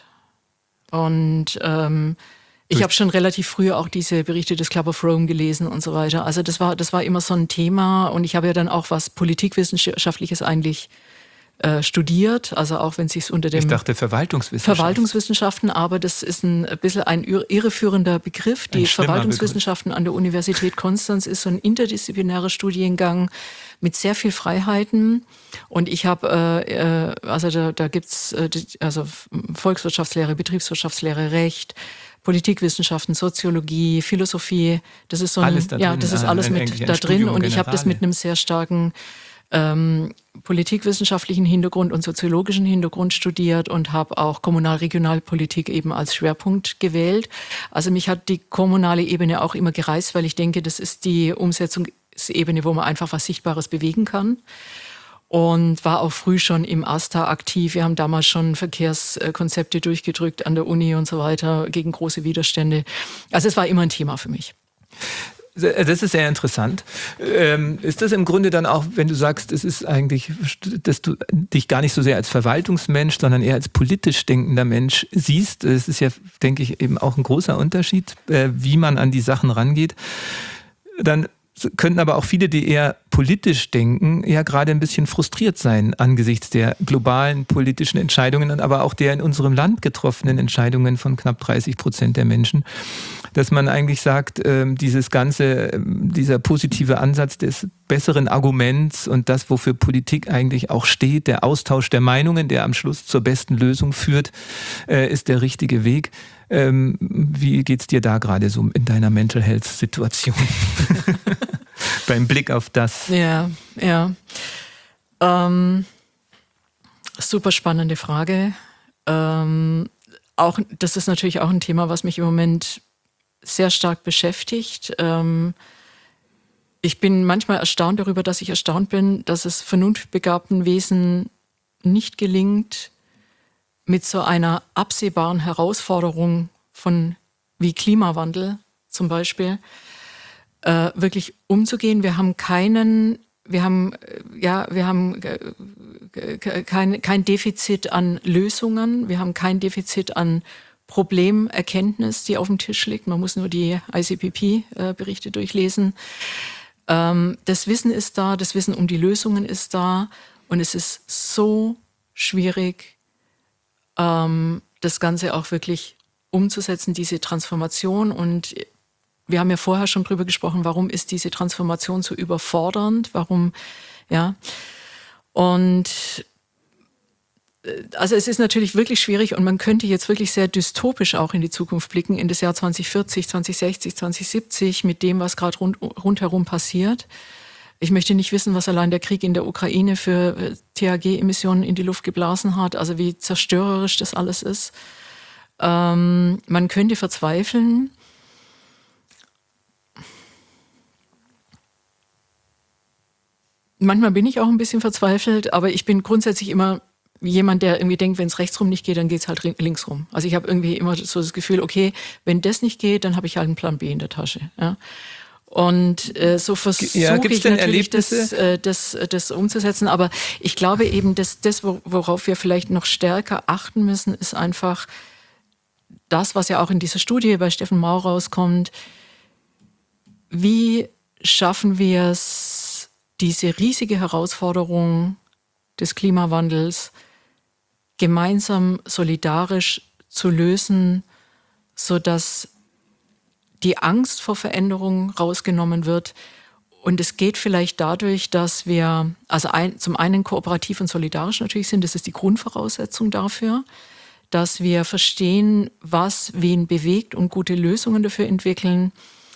Und ähm, ich habe schon relativ früh auch diese Berichte des Club of Rome gelesen und so weiter. Also das war, das war immer so ein Thema. Und ich habe ja dann auch was Politikwissenschaftliches eigentlich äh, studiert. Also auch wenn es sich unter dem... Ich dachte Verwaltungswissenschaften. Verwaltungswissenschaften, aber das ist ein bisschen ein irreführender Begriff. Die Verwaltungswissenschaften Begriff. An der Universität Konstanz ist so ein interdisziplinärer Studiengang mit sehr viel Freiheiten. Und ich habe, äh, also da, da gibt's äh, also Volkswirtschaftslehre, Betriebswirtschaftslehre, Recht, Politikwissenschaften, Soziologie, Philosophie, das ist so ein, alles da ja, drin, das ist alles mit ein, ein da drin und ich habe das Generale. mit einem sehr starken ähm, politikwissenschaftlichen Hintergrund und soziologischen Hintergrund studiert und habe auch Kommunal-Regionalpolitik eben als Schwerpunkt gewählt. Also mich hat die kommunale Ebene auch immer gereizt, weil ich denke, das ist die Umsetzungsebene, wo man einfach was Sichtbares bewegen kann. Und war auch früh schon im AStA aktiv. Wir haben damals schon Verkehrskonzepte durchgedrückt an der Uni und so weiter gegen große Widerstände. Also es war immer ein Thema für mich. Das ist sehr interessant. Ähm, ist das im Grunde dann auch, wenn du sagst, es ist eigentlich, dass du dich gar nicht so sehr als Verwaltungsmensch, sondern eher als politisch denkender Mensch siehst? Es ist ja, denke ich, eben auch ein großer Unterschied, äh, wie man an die Sachen rangeht. Dann könnten aber auch viele, die eher politisch denken, ja gerade ein bisschen frustriert sein angesichts der globalen politischen Entscheidungen, aber auch der in unserem Land getroffenen Entscheidungen von knapp dreißig Prozent der Menschen, dass man eigentlich sagt, dieses ganze, dieser positive Ansatz des besseren Arguments und das, wofür Politik eigentlich auch steht, der Austausch der Meinungen, der am Schluss zur besten Lösung führt, ist der richtige Weg. Ähm, wie geht's dir da gerade so in deiner Mental Health Situation? Beim Blick auf das. Ja, ja. Ähm, super spannende Frage. Ähm, auch, das ist natürlich auch ein Thema, was mich im Moment sehr stark beschäftigt. Ähm, Ich bin manchmal erstaunt darüber, dass ich erstaunt bin, dass es vernunftbegabten Wesen nicht gelingt, mit so einer absehbaren Herausforderung von wie Klimawandel zum Beispiel äh, wirklich umzugehen. Wir haben keinen, wir haben ja, wir haben äh, kein, kein Defizit an Lösungen, wir haben kein Defizit an Problemerkenntnis, die auf dem Tisch liegt. Man muss nur die I C P P-Berichte durchlesen. Ähm, das Wissen ist da, das Wissen um die Lösungen ist da und es ist so schwierig, ähm, das Ganze auch wirklich umzusetzen, diese Transformation. Und wir haben ja vorher schon drüber gesprochen, warum ist diese Transformation so überfordernd, warum, ja. Und also es ist natürlich wirklich schwierig und man könnte jetzt wirklich sehr dystopisch auch in die Zukunft blicken, in das Jahr zwanzig vierzig, zwanzig sechzig, zwanzig siebzig mit dem, was gerade rund, rundherum passiert. Ich möchte nicht wissen, was allein der Krieg in der Ukraine für T H G-Emissionen in die Luft geblasen hat, also wie zerstörerisch das alles ist. Ähm, man könnte verzweifeln. Manchmal bin ich auch ein bisschen verzweifelt, aber ich bin grundsätzlich immer jemand, der irgendwie denkt, wenn es rechtsrum nicht geht, dann geht es halt linksrum. Also ich habe irgendwie immer so das Gefühl, okay, wenn das nicht geht, dann habe ich halt einen Plan B in der Tasche. Ja. Und äh, so versuche ja, ich natürlich das, äh, das, das umzusetzen. Aber ich glaube eben, dass das, worauf wir vielleicht noch stärker achten müssen, ist einfach das, was ja auch in dieser Studie bei Steffen Mau rauskommt. Wie schaffen wir es, diese riesige Herausforderung des Klimawandels gemeinsam solidarisch zu lösen, sodass die Angst vor Veränderung rausgenommen wird. Und es geht vielleicht dadurch, dass wir also ein, zum einen kooperativ und solidarisch natürlich sind, das ist die Grundvoraussetzung dafür, dass wir verstehen, was wen bewegt und gute Lösungen dafür entwickeln.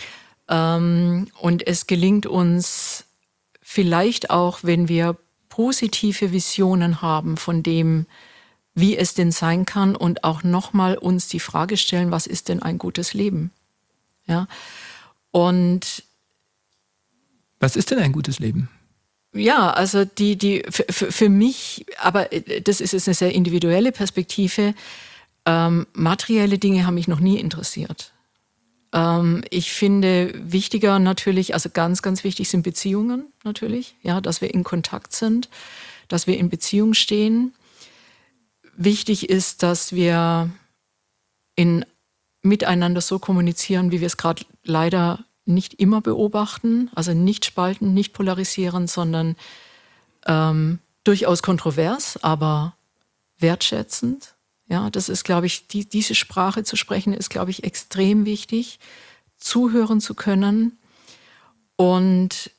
Und es gelingt uns vielleicht auch, wenn wir positive Visionen haben von dem, wie es denn sein kann und auch nochmal uns die Frage stellen, was ist denn ein gutes Leben? Ja. Und was ist denn ein gutes Leben? Ja, also die, die für, für mich, aber das ist jetzt eine sehr individuelle Perspektive, ähm, materielle Dinge haben mich noch nie interessiert. Ähm, ich finde wichtiger natürlich, also ganz, ganz wichtig sind Beziehungen natürlich, ja, dass wir in Kontakt sind, dass wir in Beziehung stehen. Wichtig ist, dass wir in miteinander so kommunizieren, wie wir es gerade leider nicht immer beobachten, also nicht spalten, nicht polarisieren, sondern ähm, durchaus kontrovers, aber wertschätzend. Ja, das ist, glaube ich, die, diese Sprache zu sprechen, ist, glaube ich, extrem wichtig, zuhören zu können und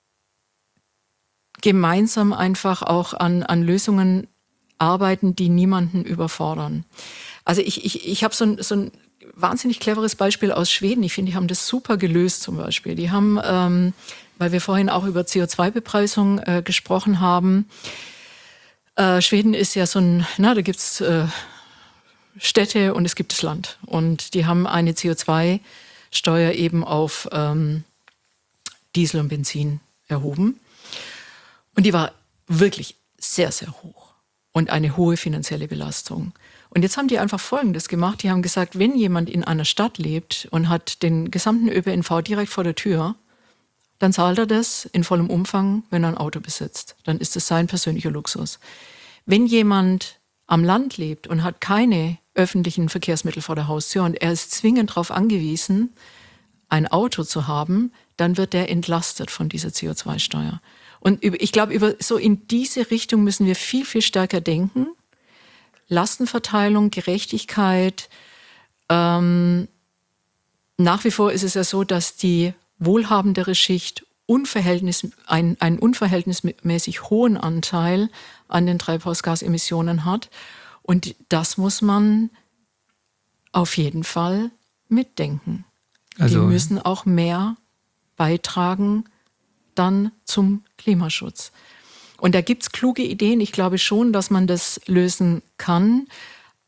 gemeinsam einfach auch an, an Lösungen arbeiten, die niemanden überfordern. Also ich, ich, ich habe so ein, so ein wahnsinnig cleveres Beispiel aus Schweden. Ich finde, die haben das super gelöst zum Beispiel. Die haben, ähm, weil wir vorhin auch über C O zwei Bepreisung äh, gesprochen haben, äh, Schweden ist ja so ein, na, da gibt's äh, Städte und es gibt das Land. Und die haben eine C O zwei Steuer eben auf ähm, Diesel und Benzin erhoben. Und die war wirklich sehr, sehr hoch und eine hohe finanzielle Belastung. Und jetzt haben die einfach Folgendes gemacht. Die haben gesagt, wenn jemand in einer Stadt lebt und hat den gesamten Ö P N V direkt vor der Tür, dann zahlt er das in vollem Umfang, wenn er ein Auto besitzt. Dann ist es sein persönlicher Luxus. Wenn jemand am Land lebt und hat keine öffentlichen Verkehrsmittel vor der Haustür und er ist zwingend darauf angewiesen, ein Auto zu haben, dann wird er entlastet von dieser C O zwei Steuer. Und ich glaube, über so in diese Richtung müssen wir viel, viel stärker denken. Lastenverteilung, Gerechtigkeit. Ähm, nach wie vor ist es ja so, dass die wohlhabendere Schicht unverhältnis, ein, einen unverhältnismäßig hohen Anteil an den Treibhausgasemissionen hat. Und das muss man auf jeden Fall mitdenken. Also, die müssen auch mehr beitragen dann zum Klimaschutz. Und da gibt es kluge Ideen. Ich glaube schon, dass man das lösen kann.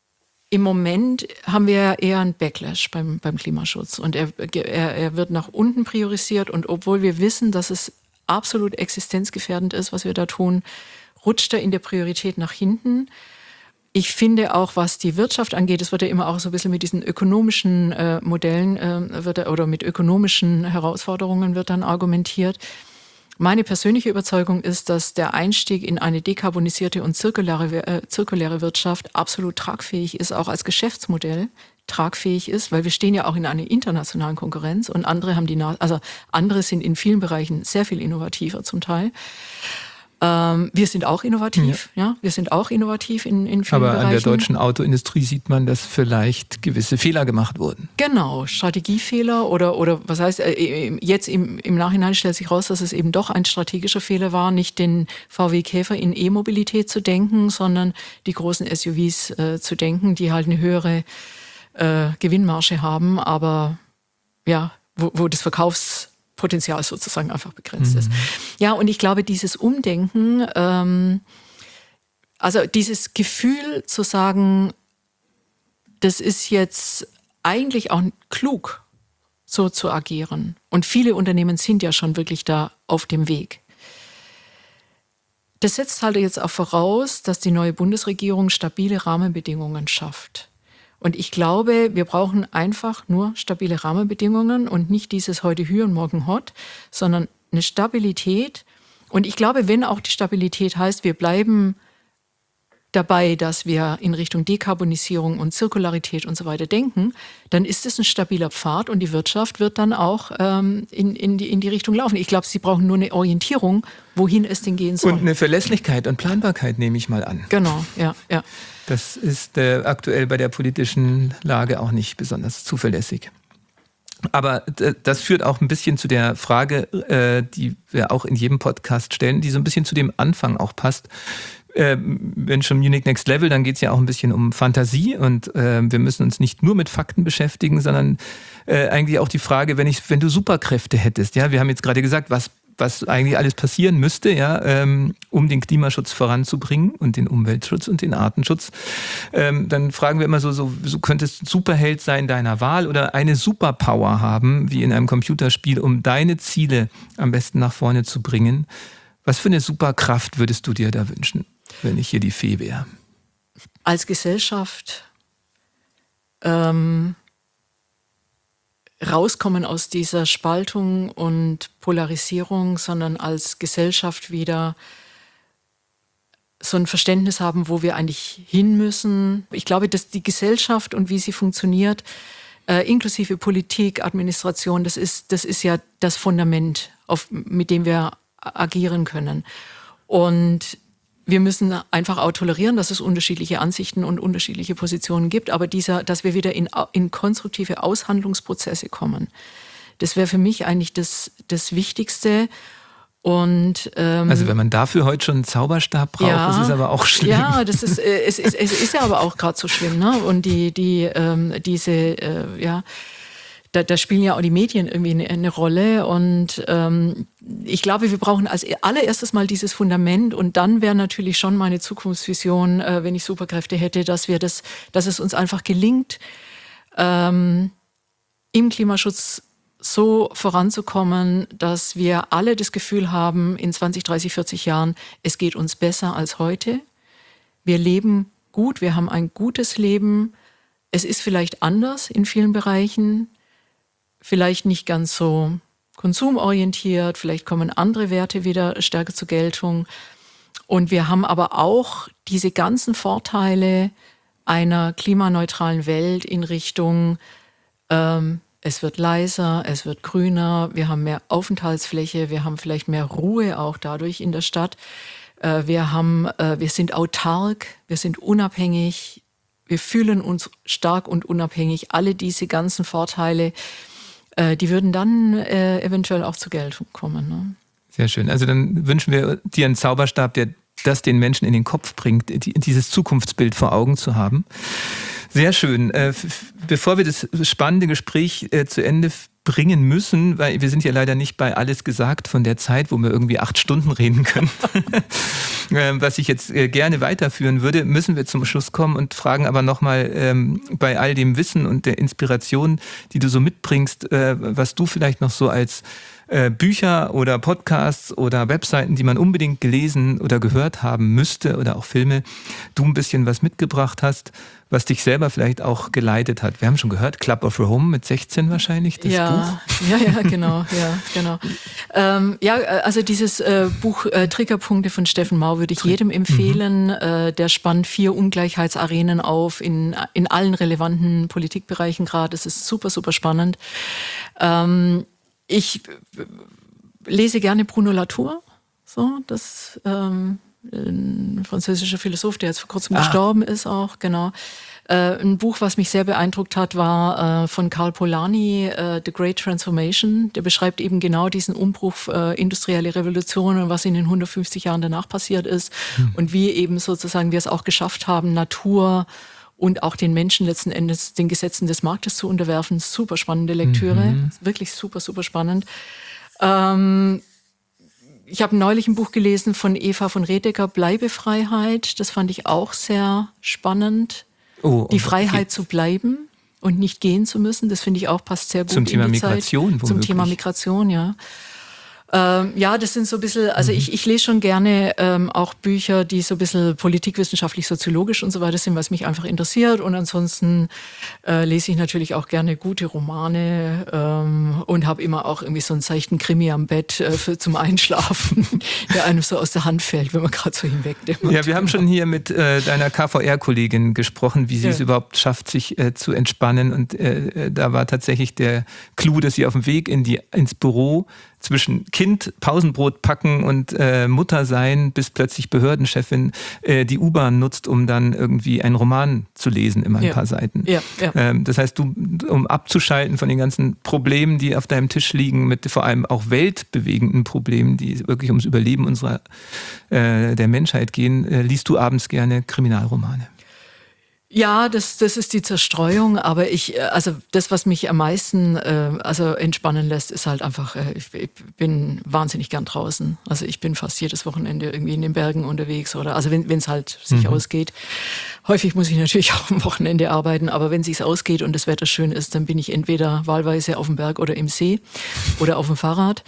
im Moment haben wir eher einen Backlash beim, beim Klimaschutz und er, er, er wird nach unten priorisiert und obwohl wir wissen, dass es absolut existenzgefährdend ist, was wir da tun, rutscht er in der Priorität nach hinten. Ich finde auch, was die Wirtschaft angeht, es wird ja immer auch so ein bisschen mit diesen ökonomischen äh, Modellen äh, wird, oder mit ökonomischen Herausforderungen wird dann argumentiert. Meine persönliche Überzeugung ist, dass der Einstieg in eine dekarbonisierte und zirkuläre, äh, zirkuläre Wirtschaft absolut tragfähig ist, auch als Geschäftsmodell tragfähig ist, weil wir stehen ja auch in einer internationalen Konkurrenz und andere haben die, also andere sind in vielen Bereichen sehr viel innovativer zum Teil. Ähm, wir sind auch innovativ, ja. ja, wir sind auch innovativ in, in vielen Aber Bereichen. An der deutschen Autoindustrie sieht man, dass vielleicht gewisse Fehler gemacht wurden. Genau, Strategiefehler oder, oder was heißt, äh, jetzt im, im Nachhinein stellt sich raus, dass es eben doch ein strategischer Fehler war, nicht den V W Käfer in E-Mobilität zu denken, sondern die großen S U Vs äh, zu denken, die halt eine höhere äh, Gewinnmarge haben, aber ja, wo, wo das Verkaufspotenzial sozusagen einfach begrenzt mhm. ist. Ja, und ich glaube, dieses Umdenken, ähm, also dieses Gefühl zu sagen, das ist jetzt eigentlich auch klug, so zu agieren. Und viele Unternehmen sind ja schon wirklich da auf dem Weg. Das setzt halt jetzt auch voraus, dass die neue Bundesregierung stabile Rahmenbedingungen schafft. Und ich glaube, wir brauchen einfach nur stabile Rahmenbedingungen und nicht dieses heute Hü und morgen Hot, sondern eine Stabilität. Und ich glaube, wenn auch die Stabilität heißt, wir bleiben dabei, dass wir in Richtung Dekarbonisierung und Zirkularität und so weiter denken, dann ist es ein stabiler Pfad und die Wirtschaft wird dann auch ähm, in, in, die, in die Richtung laufen. Ich glaube, sie brauchen nur eine Orientierung, wohin es denn gehen soll. Und eine Verlässlichkeit und Planbarkeit, nehme ich mal an. Genau, ja, ja. Das ist äh, aktuell bei der politischen Lage auch nicht besonders zuverlässig. Aber d- das führt auch ein bisschen zu der Frage, äh, die wir auch in jedem Podcast stellen, die so ein bisschen zu dem Anfang auch passt. Äh, wenn schon Munich Next Level, dann geht es ja auch ein bisschen um Fantasie und äh, wir müssen uns nicht nur mit Fakten beschäftigen, sondern äh, eigentlich auch die Frage, wenn ich, wenn du Superkräfte hättest, ja, wir haben jetzt gerade gesagt, was was eigentlich alles passieren müsste, ja, ähm, um den Klimaschutz voranzubringen und den Umweltschutz und den Artenschutz. Ähm, dann fragen wir immer so, so, so könntest du Superheld sein deiner Wahl oder eine Superpower haben, wie in einem Computerspiel, um deine Ziele am besten nach vorne zu bringen. Was für eine Superkraft würdest du dir da wünschen, wenn ich hier die Fee wäre? Als Gesellschaft ähm rauskommen aus dieser Spaltung und Polarisierung, sondern als Gesellschaft wieder so ein Verständnis haben, wo wir eigentlich hin müssen. Ich glaube, dass die Gesellschaft und wie sie funktioniert, äh, inklusive Politik, Administration, das ist, das ist ja das Fundament, auf, mit dem wir agieren können. Und wir müssen einfach auch tolerieren, dass es unterschiedliche Ansichten und unterschiedliche Positionen gibt, aber dieser, dass wir wieder in, in konstruktive Aushandlungsprozesse kommen, das wäre für mich eigentlich das, das Wichtigste. Und, ähm, also wenn man dafür heute schon einen Zauberstab braucht, ja, das ist aber auch schlimm. Ja, das ist, äh, es, ist, es ist ja aber auch gerade so schlimm, ne? Und die, die, ähm, diese, äh, ja, Da, da spielen ja auch die Medien irgendwie eine, eine Rolle und ähm, ich glaube, wir brauchen als allererstes mal dieses Fundament und dann wäre natürlich schon meine Zukunftsvision, äh, wenn ich Superkräfte hätte, dass wir das, dass es uns einfach gelingt, ähm, im Klimaschutz so voranzukommen, dass wir alle das Gefühl haben, in zwanzig, dreißig, vierzig Jahren, es geht uns besser als heute. Wir leben gut, wir haben ein gutes Leben. Es ist vielleicht anders in vielen Bereichen. Vielleicht nicht ganz so konsumorientiert, vielleicht kommen andere Werte wieder stärker zur Geltung. Und wir haben aber auch diese ganzen Vorteile einer klimaneutralen Welt in Richtung, ähm, es wird leiser, es wird grüner, wir haben mehr Aufenthaltsfläche, wir haben vielleicht mehr Ruhe auch dadurch in der Stadt. Äh, wir haben, äh, wir sind autark, wir sind unabhängig, wir fühlen uns stark und unabhängig. Alle diese ganzen Vorteile, die würden dann äh, eventuell auch zur Geltung kommen. Ne? Sehr schön. Also dann wünschen wir dir einen Zauberstab, der das den Menschen in den Kopf bringt, die, dieses Zukunftsbild vor Augen zu haben. Sehr schön. Äh, f- bevor wir das spannende Gespräch äh, zu De f- bringen müssen, weil wir sind ja leider nicht bei Alles gesagt von der Zeit, wo wir irgendwie acht Stunden reden können, was ich jetzt gerne weiterführen würde, müssen wir zum Schluss kommen und fragen aber nochmal ähm, bei all dem Wissen und der Inspiration, die du so mitbringst, äh, was du vielleicht noch so als äh, Bücher oder Podcasts oder Webseiten, die man unbedingt gelesen oder gehört haben müsste oder auch Filme, du ein bisschen was mitgebracht hast, was dich selber vielleicht auch geleitet hat. Wir haben schon gehört, Club of Rome mit sechzehn wahrscheinlich, das ja, Buch. Ja, ja, genau. Ja, genau. Ähm, ja, also dieses äh, Buch äh, Triggerpunkte von Steffen Mau würde ich jedem empfehlen. Mhm. Äh, der spannt vier Ungleichheitsarenen auf in, in allen relevanten Politikbereichen gerade. Es ist super, super spannend. Ähm, ich lese gerne Bruno Latour. So, das ähm, ein französischer Philosoph, der jetzt vor kurzem ah. gestorben ist auch, genau. Äh, ein Buch, was mich sehr beeindruckt hat, war äh, von Karl Polanyi, äh, The Great Transformation. Der beschreibt eben genau diesen Umbruch, äh, industrielle Revolution und was in den hundertfünfzig Jahren danach passiert ist hm. und wie eben sozusagen wir es auch geschafft haben, Natur und auch den Menschen letzten Endes den Gesetzen des Marktes zu unterwerfen. Super spannende Lektüre, mhm. wirklich super, super spannend. Ähm, Ich habe neulich ein Buch gelesen von Eva von Redeker, Bleibefreiheit. Das fand ich auch sehr spannend. Oh, die Freiheit okay. zu bleiben und nicht gehen zu müssen, das finde ich auch, passt sehr gut zum Thema in die Migration. Zeit. Zum Thema Migration, ja. Ähm, ja, das sind so ein bisschen, also mhm. ich, ich lese schon gerne ähm, auch Bücher, die so ein bisschen politikwissenschaftlich, soziologisch und so weiter sind, was mich einfach interessiert. Und ansonsten äh, lese ich natürlich auch gerne gute Romane ähm, und habe immer auch irgendwie so einen seichten Krimi am Bett äh, für, zum Einschlafen, der einem so aus der Hand fällt, wenn man gerade so hinwegdämmert. Ja, wir haben schon hier mit äh, deiner K V R-Kollegin gesprochen, wie sie ja. es überhaupt schafft, sich äh, zu entspannen. Und äh, da war tatsächlich der Clou, dass sie auf dem Weg in die, ins Büro zwischen Kind, Pausenbrot packen und äh, Mutter sein, bis plötzlich Behördenchefin äh, die U-Bahn nutzt, um dann irgendwie einen Roman zu lesen, immer ein ja. paar Seiten. Ja, ja. Ähm, das heißt, du, um abzuschalten von den ganzen Problemen, die auf deinem Tisch liegen, mit vor allem auch weltbewegenden Problemen, die wirklich ums Überleben unserer äh, der Menschheit gehen, äh, liest du abends gerne Kriminalromane. Ja, das, das ist die Zerstreuung, aber ich, also das, was mich am meisten äh, also entspannen lässt, ist halt einfach, äh, ich, ich bin wahnsinnig gern draußen. Also ich bin fast jedes Wochenende irgendwie in den Bergen unterwegs oder, also wenn es halt sich mhm. ausgeht. Häufig muss ich natürlich auch am Wochenende arbeiten, aber wenn es sich ausgeht und das Wetter schön ist, dann bin ich entweder wahlweise auf dem Berg oder im See oder auf dem Fahrrad.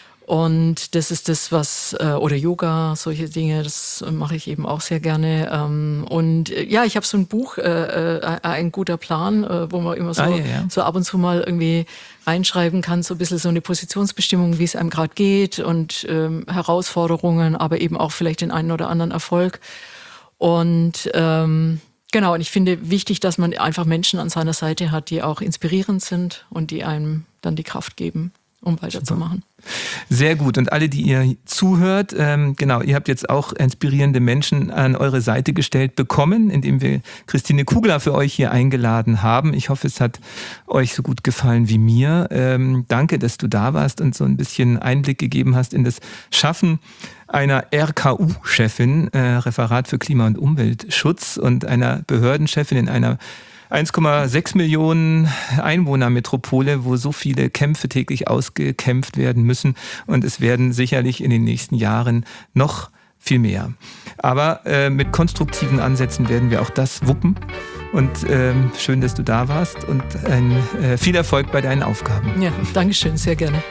Und das ist das, was, oder Yoga, solche Dinge, das mache ich eben auch sehr gerne. Und ja, ich habe so ein Buch, Ein guter Plan, wo man immer so, ah, ja, ja. so ab und zu mal irgendwie reinschreiben kann, so ein bisschen so eine Positionsbestimmung, wie es einem gerade geht und ähm, Herausforderungen, aber eben auch vielleicht den einen oder anderen Erfolg. Und ähm, genau, und ich finde wichtig, dass man einfach Menschen an seiner Seite hat, die auch inspirierend sind und die einem dann die Kraft geben, um weiterzumachen. Sehr gut. Und alle, die ihr zuhört, ähm, genau, ihr habt jetzt auch inspirierende Menschen an eure Seite gestellt bekommen, indem wir Christine Kugler für euch hier eingeladen haben. Ich hoffe, es hat euch so gut gefallen wie mir. Ähm, danke, dass du da warst und so ein bisschen Einblick gegeben hast in das Schaffen einer R K U-Chefin, äh, Referat für Klima- und Umweltschutz, und einer Behördenchefin in einer eins Komma sechs Millionen Einwohnermetropole, wo so viele Kämpfe täglich ausgekämpft werden müssen. Und es werden sicherlich in den nächsten Jahren noch viel mehr. Aber äh, mit konstruktiven Ansätzen werden wir auch das wuppen. Und ähm, schön, dass du da warst und ein, äh, viel Erfolg bei deinen Aufgaben. Ja, Dankeschön, sehr gerne.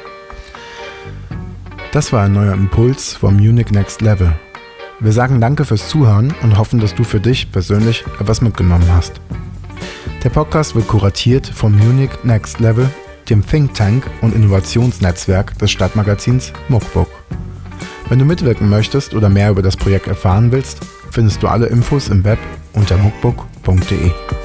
Das war ein neuer Impuls vom Munich Next Level. Wir sagen Danke fürs Zuhören und hoffen, dass du für dich persönlich etwas mitgenommen hast. Der Podcast wird kuratiert vom Munich Next Level, dem Think Tank und Innovationsnetzwerk des Stadtmagazins Muckbook. Wenn du mitwirken möchtest oder mehr über das Projekt erfahren willst, findest du alle Infos im Web unter muckbook punkt de.